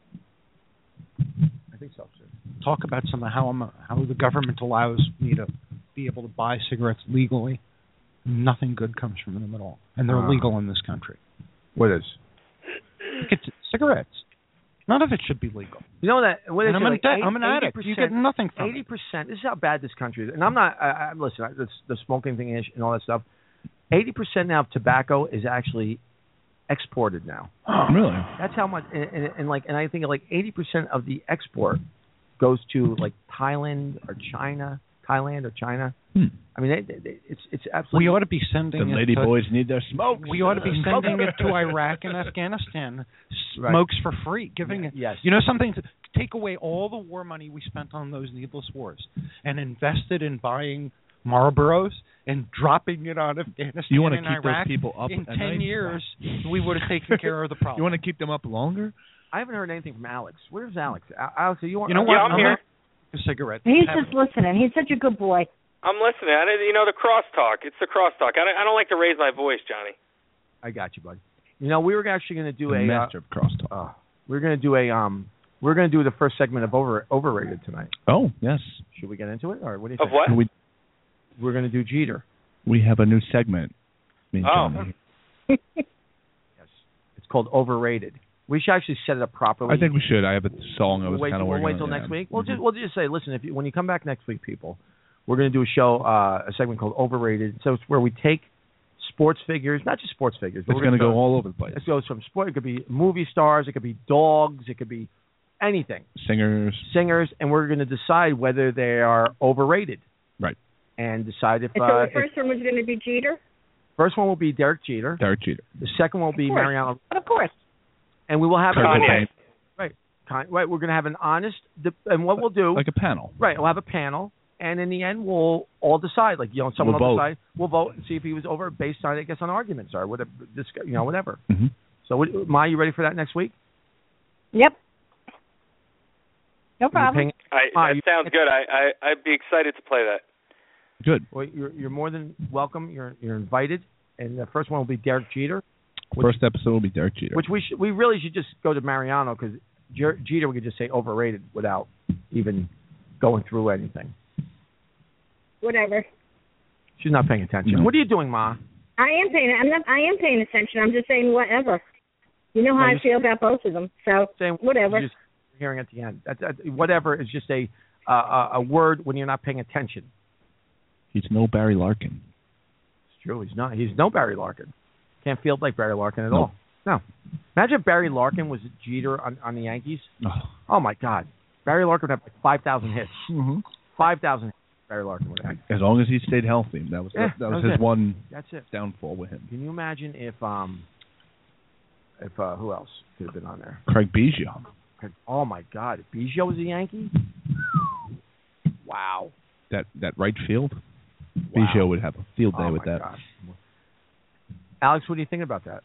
I think so, sir. Talk about some of how I'm how the government allows me to be able to buy cigarettes legally. Nothing good comes from them at all, and they're Uh. legal in this country. What is? Look at cigarettes. None of it should be legal. You know that? What And is I'm, it, an like addict. eighty, I'm an addict. You get nothing from Eighty it. percent. This is how bad this country is. And I'm not. I, I, listen, I, this, the smoking thing is and all that stuff. Eighty percent now of tobacco is actually exported now. Really? That's how much. And, and, and like, and I think like eighty percent of the export goes to like Thailand or China, Thailand or China. Hmm. I mean, they, they, they, it's it's absolutely. We ought to be sending The it lady to, boys need their smoke. We ought to be sending it to Iraq and Afghanistan. Right. Smokes for free, giving it. Yes. You know something? To take away all the war money we spent on those needless wars and invest it in buying Marlboros and dropping it on Afghanistan You want to and keep Iraq. those people up In at ten night? years, we would have taken care of the problem. You want to keep them up longer? I haven't heard anything from Alex. Where's Alex? Al- Alex, are you? You know what? Yeah, I'm here. A cigarette. He's Have- just listening. He's such a good boy. I'm listening. I, didn't- you know, the crosstalk. It's the crosstalk. I don't, I don't like to raise my voice, Johnny. I got you, buddy. You know, we were actually going to do The a. master of crosstalk. Uh, uh, we're going to do a. Um, we're going to do the first segment of over overrated tonight. Oh, yes. Should we get into it, or what do you Of think? what? We We're going to do Jeter. we have a new segment. Me and Oh. Johnny. Yes, it's called Overrated. We should actually set it up properly. I think we should. I have a song I was We'll wait, kind of we'll working wait on. till yeah. next week. We'll Mhm. just we'll just say, listen, if you, when you come back next week, people, we're going to do a show, uh, a segment called Overrated. So it's where we take sports figures, not just sports figures, but It's we're going to gonna go all over the place. It goes from sport. It could be movie stars. It could be dogs. It could be anything. Singers. Singers, and we're going to decide whether they are overrated. Right. And decide if. And Uh, so the if first one was going to be Jeter? first one will be Derek Jeter. Derek Jeter. The second one will be Of course. Mariano. But of course. And we will have Kurt an Kanye. honest, right. Con- Right. We're going to have an honest. And what we'll do. Like a panel. Right. We'll have a panel. And in the end, we'll all decide. Like, you know, someone We'll will vote. decide. We'll vote and see if he was over based on, I guess, on arguments or whatever. This, you know, whatever. Mm-hmm. So, what, Ma, you ready for that next week? Yep. No You're problem. paying- I, Ah, that you- sounds good. I, I I'd be excited to play that. Good. Well, you're you're more than welcome. You're you're invited. And the first one will be Derek Jeter, which, First episode will be Derek Jeter. which we should, we really should just go to Mariano because Jer- Jeter we could just say overrated without even going through anything. Whatever. She's not paying attention. No. What are you doing, Ma? I am paying. I'm not. I am paying attention. I'm just saying whatever. You know how No, I you're- feel about both of them. So Saying whatever. You just, hearing at the end. That, that, whatever is just a uh, a word when you're not paying attention. He's no Barry Larkin. It's true. He's not. He's no Barry Larkin. Can't field like Barry Larkin at No. all. No. Imagine if Barry Larkin was Jeter on, on the Yankees. Oh. Oh my God. Barry Larkin would have like five thousand hits. Mm-hmm. Five thousand hits. Barry Larkin would have. As long as he stayed healthy, that was Yeah, that, that was that was his it. one That's it. downfall with him. Can you imagine if um if uh, who else could have been on there? Craig Biggio. Oh my God. If Biggio was a Yankee. Wow. That that right field. Wow. Biggio would have a field day Oh with my that. God. Alex, what do you think about that?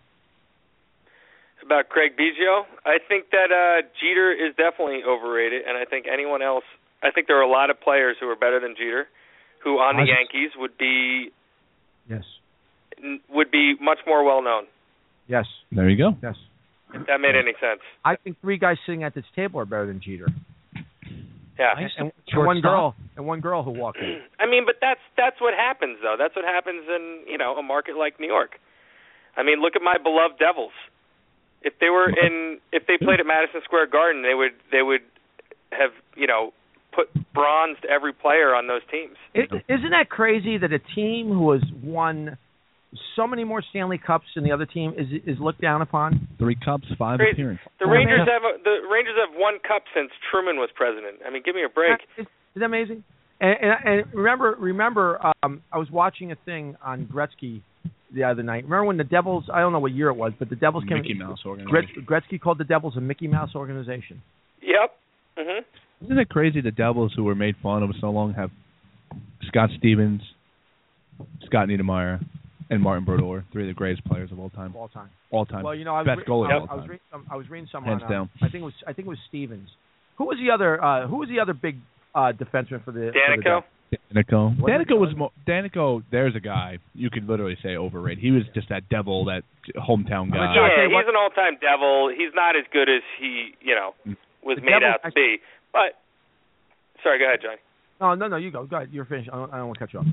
About Craig Biggio, I think that uh, Jeter is definitely overrated, and I think anyone else. I think there are a lot of players who are better than Jeter, who on the I just- Yankees would be Yes. n- would be much more well known. Yes. There you go. Yes. If that made any sense. I think three guys sitting at this table are better than Jeter. Yeah. And, and, and one girl and one girl who walked in. I mean, but that's that's what happens though. That's what happens in, you know, a market like New York. I mean, look at my beloved Devils. If they were in if they played at Madison Square Garden, they would they would have, you know, put bronzed every player on those teams. It, isn't that crazy that a team who has won so many more Stanley Cups than the other team is is looked down upon? Three cups, five Crazy. appearances. The Rangers have a, the Rangers have one cup since Truman was president. I mean, give me a break. Isn't that amazing? And, and, and remember, remember, um, I was watching a thing on Gretzky the other night. Remember when the Devils? I don't know what year it was, but the Devils came. Mickey Mouse organization. Gretz, Gretzky called the Devils a Mickey Mouse organization. Yep. Mhm. Isn't it crazy the Devils, who were made fun of so long, have Scott Stevens, Scott Niedermayer, and Martin Brodeur, three of the greatest players of all time. All time. All time. Well, you know, I was, Best re- goalie I, of all I was time. reading some. I was reading some Hands on, uh, down. I think it was. I think it was Stevens. Who was the other? Uh, who was the other big uh, defenseman for the? Danico. Danico. What is Danico it? was mo- Danico. There's a guy you could literally say overrated. He was just that devil, that hometown guy. Yeah, Okay, he's what- an all-time Devil. He's not as good as he, you know, was The made Devils out to be. But sorry, go ahead, Johnny. No, no, no. You go. Go ahead. You're finished. I don't, I don't want to cut you off.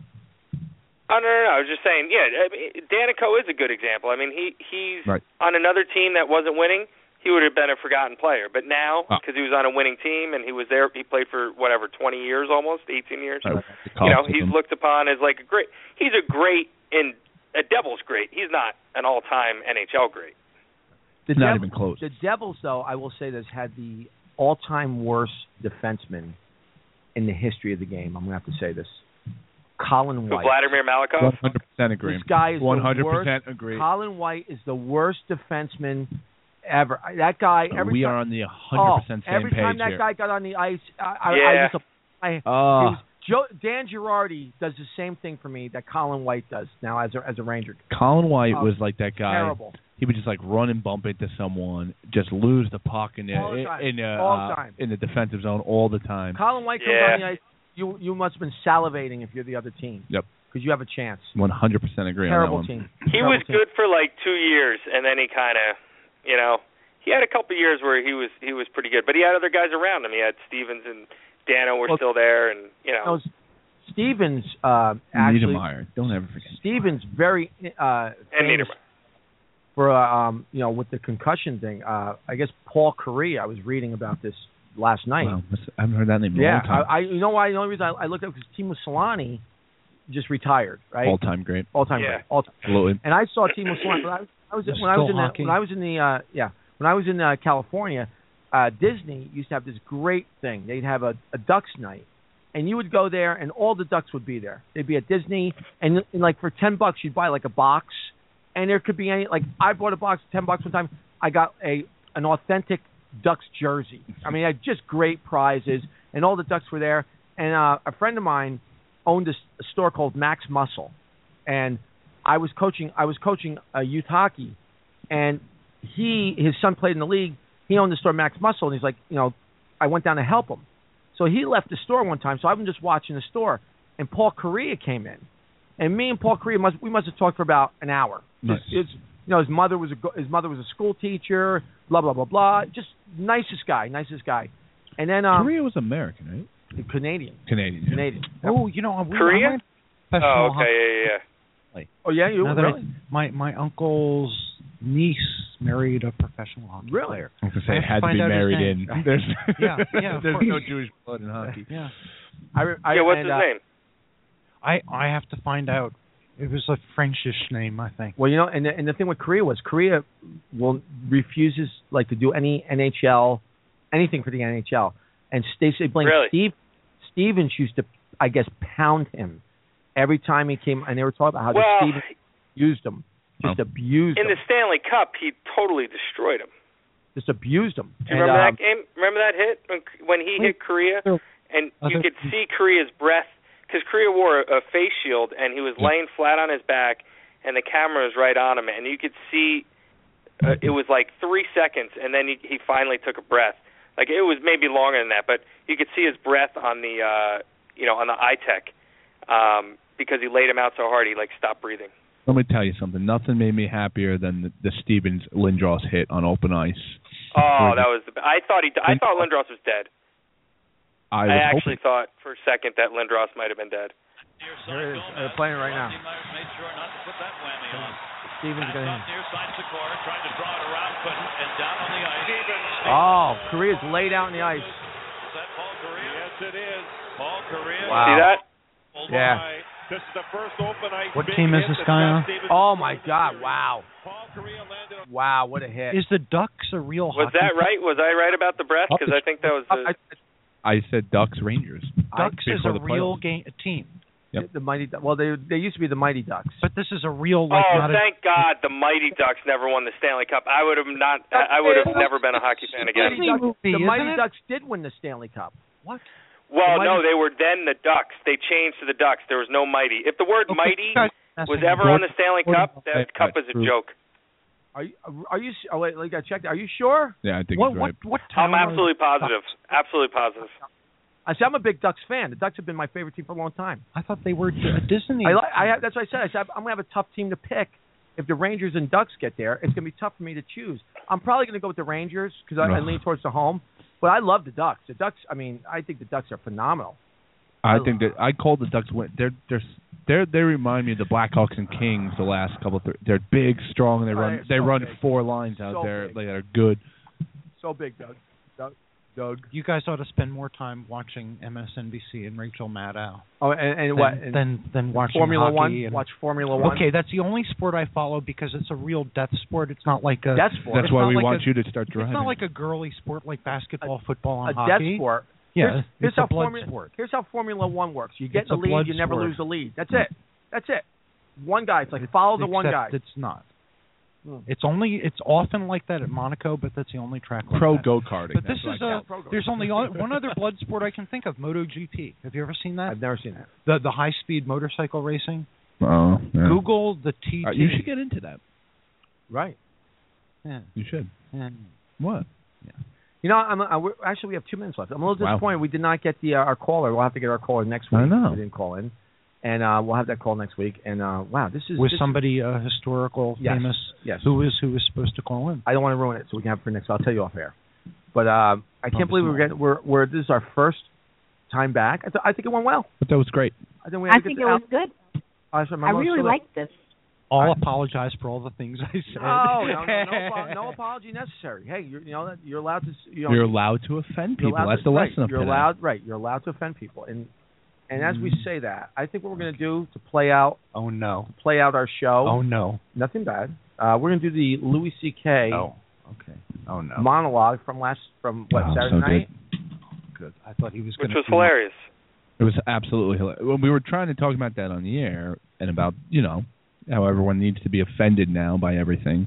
Oh no, no, no! I was just saying. Yeah, I mean, Danico is a good example. I mean, he he's Right. on another team that wasn't winning. He would have been a forgotten player. But now, Oh. because he was on a winning team and he was there, he played for whatever twenty years, almost eighteen years. Right. You know, he's looked upon as like a great. He's a great in a Devil's great. He's not an all-time N H L great. The Not Devils, even close. The Devils, though, I will say, has had the all-time worst defenseman in the history of the game. I'm going to have to say this. Colin So White. Vladimir Malakhov. one hundred percent agree. This guy is one the hundred worst. percent agree. Colin White is the worst defenseman ever. I- That guy. Every we time, are on the one hundred percent oh, same every page time that here. guy got on the ice, I, I, I Yeah. used to. I, it Oh, was, Joe, Dan Girardi does the same thing for me that Colin White does now as a as a Ranger. Colin White Oh, was like that guy. Terrible. He would just like run and bump into someone, just lose the puck in the All the time. in, uh, All the time. in the defensive zone all the time. Colin White comes Yeah. on the ice. You you must have been salivating if you're the other team. Yep. Because you have a chance. one hundred percent agree Terrible on that one. team. He Terrible was team. good for like two years, and then he kind of, you know, he had a couple years where he was he was pretty good, but he had other guys around him. He had Stevens and Dano were Well, still there, and you know, No, Stevens uh, actually. Niedermeyer, don't ever forget. Stevens very uh, and famous Niedermeyer. for uh, um you know with the concussion thing. Uh, I guess Paul Correa. I was reading about this last night. Wow, I haven't heard that name in Yeah, a long time. I, I you know why? The only reason I, I looked up because Timo Solani just retired, right? All time great. All time Yeah. great. All time. Absolutely. And I saw Timo Solani when I was, I was There's when I was still in the, hockey. when I was in the uh, yeah when I was in uh, California. Uh, Disney used to have this great thing. They'd have a, a Ducks night, and you would go there, and all the Ducks would be there. They'd be at Disney, and, and like for ten bucks, you'd buy like a box, and there could be any. Like I bought a box for ten bucks one time. I got a an authentic Ducks jersey. I mean, I had just great prizes, and all the Ducks were there. And uh, a friend of mine owned a, s- a store called Max Muscle, and I was coaching. I was coaching uh, youth hockey, and he his son played in the league. He owned the store Max Muscle, and he's like, you know, I went down to help him. So he left the store one time. So I've been just watching the store, and Paul Correa came in, and me and Paul Correa must we must have talked for about an hour. Nice. Just, it's, you know, his mother was a go- his mother was a school teacher. Blah blah blah blah. Just nicest guy, nicest guy. And then um, Korea was American, right? Canadian, Canadian. yeah. Canadian. Oh, you know, we, Korea? I went professional Oh, hockey. okay, yeah, yeah, yeah. Oh yeah, you Now that really? I- my my uncle's niece married a professional hockey Really? player. I was going to say, I it had to find be out his married name. in. There's, Yeah, yeah, of there's course. no Jewish blood in hockey. Yeah. I, re- I, yeah, what's and, his uh, name? I I have to find out. It was a Frenchish name, I think. Well, you know, and the, and the thing with Korea was Korea will refuses like to do any N H L, anything for the N H L, and they say blame Really? Steve Stevens used to, I guess, pound him every time he came, and they were talking about how Well, the Stevens used him, just Oh. abused in him, the Stanley Cup, he totally destroyed him. just abused him. Do you And, remember um, that game? Remember that hit when, when he hit Korea, and you Other- could see Korea's breath because Korea wore a, a face shield, and he was laying flat on his back, and the camera was right on him, and you could see uh, it was like three seconds, and then he, he finally took a breath. Like it was maybe longer than that, but you could see his breath on the uh, you know on the eye tech um, because he laid him out so hard he like stopped breathing. Let me tell you something. Nothing made me happier than the, the Stevens Lindros hit on open ice. Oh, that was the. I thought he. I thought Lindros was dead. I, was I actually hoping, thought for a second that Lindros might have been dead. Here it is. They're playing it right now. Made sure not to put that whammy on. Stevens Pass going off near side Sikora, tried to draw it around, couldn't, and down on the ice. Oh, Korea's laid out in the ice. Is that Paul Correa? Yes, it is. Paul Correa. Wow. See that? Yeah. This is the first open ice. What team is this guy on? Oh my God! Wow. Wow, what a hit. Is the Ducks a real Was hockey that team? right? Was I right about the breath? Because I think that was the. I said Ducks Rangers. Ducks is before a the real playoffs. game, team. Yep. The mighty. Du- Well, they they used to be the Mighty Ducks. But this is a real like Oh, not a thank God the Mighty Ducks never won the Stanley Cup. I would have not. I would have never been a hockey fan again. Mighty Ducks, movie, the isn't Mighty it? Ducks did win the Stanley Cup. What? Well, The no, Mighty- they were then the Ducks. They changed to the Ducks. There was no Mighty. If the word Okay, Mighty that's was what ever you- on the Stanley Cup, that Right, cup right, is a true. joke. Are you? Are you? Oh wait, like I checked. Are you sure? Yeah, I think What he's what right. what I'm town are absolutely the positive. Ducks? Absolutely positive. I said I'm a big Ducks fan. The Ducks have been my favorite team for a long time. I thought they were a Disney. I, li- I have, that's what I said. I said I'm gonna have a tough team to pick. If the Rangers and Ducks get there, it's gonna be tough for me to choose. I'm probably gonna go with the Rangers because I, I Ugh. lean towards the home. But I love the Ducks. The Ducks. I mean, I think the Ducks are phenomenal. I think that I called the Ducks win. They're they're they're they remind me of the Blackhawks and Kings the last couple. Of th- they're big, strong, and they Oh, run they're they so run big. four lines out So there. big. They are good. So big, Doug. Doug. Doug. You guys ought to spend more time watching M S N B C and Rachel Maddow Oh, and, and than, what? And than than watching Formula hockey One. and- Watch Formula One. Okay, that's the only sport I follow because it's a real death sport. It's not like a Death sport. That's It's why not we like want a- you to start It's driving. not like a girly sport like basketball, football, a and death hockey. sport. Yeah, Here's, it's here's a how blood Formula, sport. Here's how Formula One works. You get It's in a the lead, blood you never sport. lose the lead. That's it. That's it. One guy. It's like follow the one guy. Except it's not. Hmm. It's only it's often like that at Monaco, but that's the only track like pro that. go karting. But this is a pro-go. there's only o- one other blood sport I can think of, MotoGP. Have you ever seen that? I've never seen that. The the high speed motorcycle racing. Oh, yeah. Google the T T. Uh, you should get into that. Right. Yeah. You should. yeah. What? You know, I'm, I, we're, actually we have two minutes left. I'm a little Wow. disappointed we did not get the uh, our caller. We'll have to get our caller next week. I know. We didn't call in, and uh, we'll have that call next week. And uh, wow, this is Was this somebody uh, historical, Yes. famous? Yes. Who is who is supposed to call in? I don't want to ruin it, so we can have it for next. I'll tell you off air. But uh, I can't Oh, believe we're getting we're, we're this is our first time back. I, th- I think it went well. But that was great. I think we had I a good think it was good. Uh, so my I mom's really still- liked this. I'll apologize for all the things I said. No, no, no, no, apo- no apology necessary. Hey, you're, you know that you're allowed to. s- You know, You're allowed to offend you're people. allowed That's to- the right, lesson of You're today. allowed, right? You're allowed to offend people, and and as we Mm. say that, I think what we're going to do to play out Oh no. play out our show. Oh no. Nothing bad. Uh, we're going to do the Louis C K Oh. Okay. Oh no. monologue from last from what Oh, Saturday so night. Good. I thought he was Which going was hilarious. It was absolutely hilarious. Well, we were trying to talk about that on the air and about, you know, how everyone needs to be offended now by everything.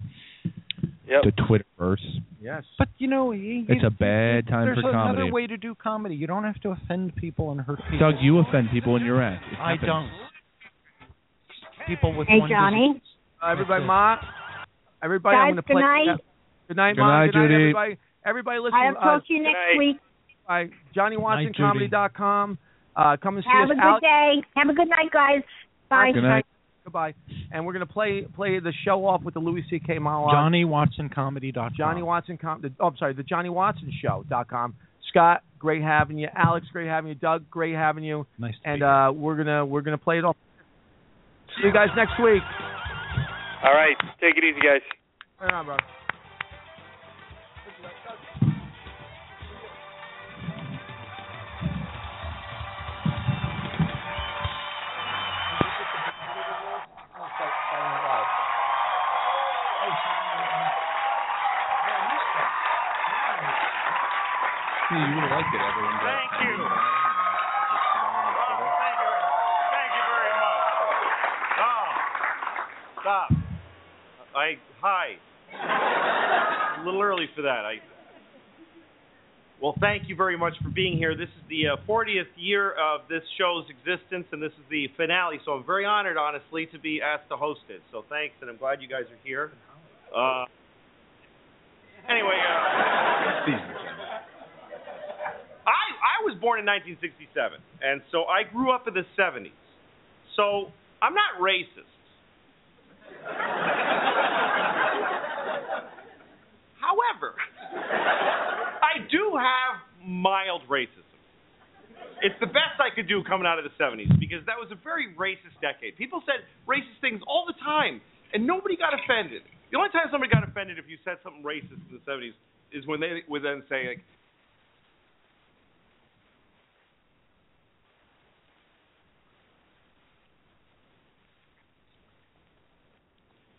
Yep. The Twitterverse. Yes. But you know, he, It's a bad time there's for another comedy. way to do comedy. You don't have to offend people and hurt people. Doug, you offend people in your act. It I happens. don't. People with Hey, one Johnny. disease. Uh, everybody, Ma. Everybody, I'm Guys, going to good play. night. Yeah. Good night, Good Ma. night, good night, Judy. everybody. Everybody, listen. I'll uh, talk to you next night. week. uh, Johnny Watson Comedy dot com. Uh, come and see Have us a out. good day. Have a good night, guys. Bye. Good night. Goodbye. And we're going to play play the show off with the Louis C K monologue. Johnny Watson Comedy dot com. Johnny Watson com. The, oh, I'm sorry, the Johnny Watson Show dot com. Scott, great having you. Alex, great having you. Doug, great having you. Nice to And meet uh, we're gonna we're gonna play it off. See you guys next week. All right. Take it easy, guys. Right on, bro. Yeah, you would have liked it, everyone. Thank you. Oh, thank you. Thank you very much. Oh, stop. I hi. A little early for that. I. Well, thank you very much for being here. This is the uh, fortieth year of this show's existence, and this is the finale. So I'm very honored, honestly, to be asked to host it. So thanks, and I'm glad you guys are here. Uh, anyway, uh, I I was born in nineteen sixty-seven, and so I grew up in the seventies. So I'm not racist. However, I do have mild racism. It's the best I could do coming out of the seventies because that was a very racist decade. People said racist things all the time, and nobody got offended. The only time somebody got offended if you said something racist in the seventies is when they would then say, like,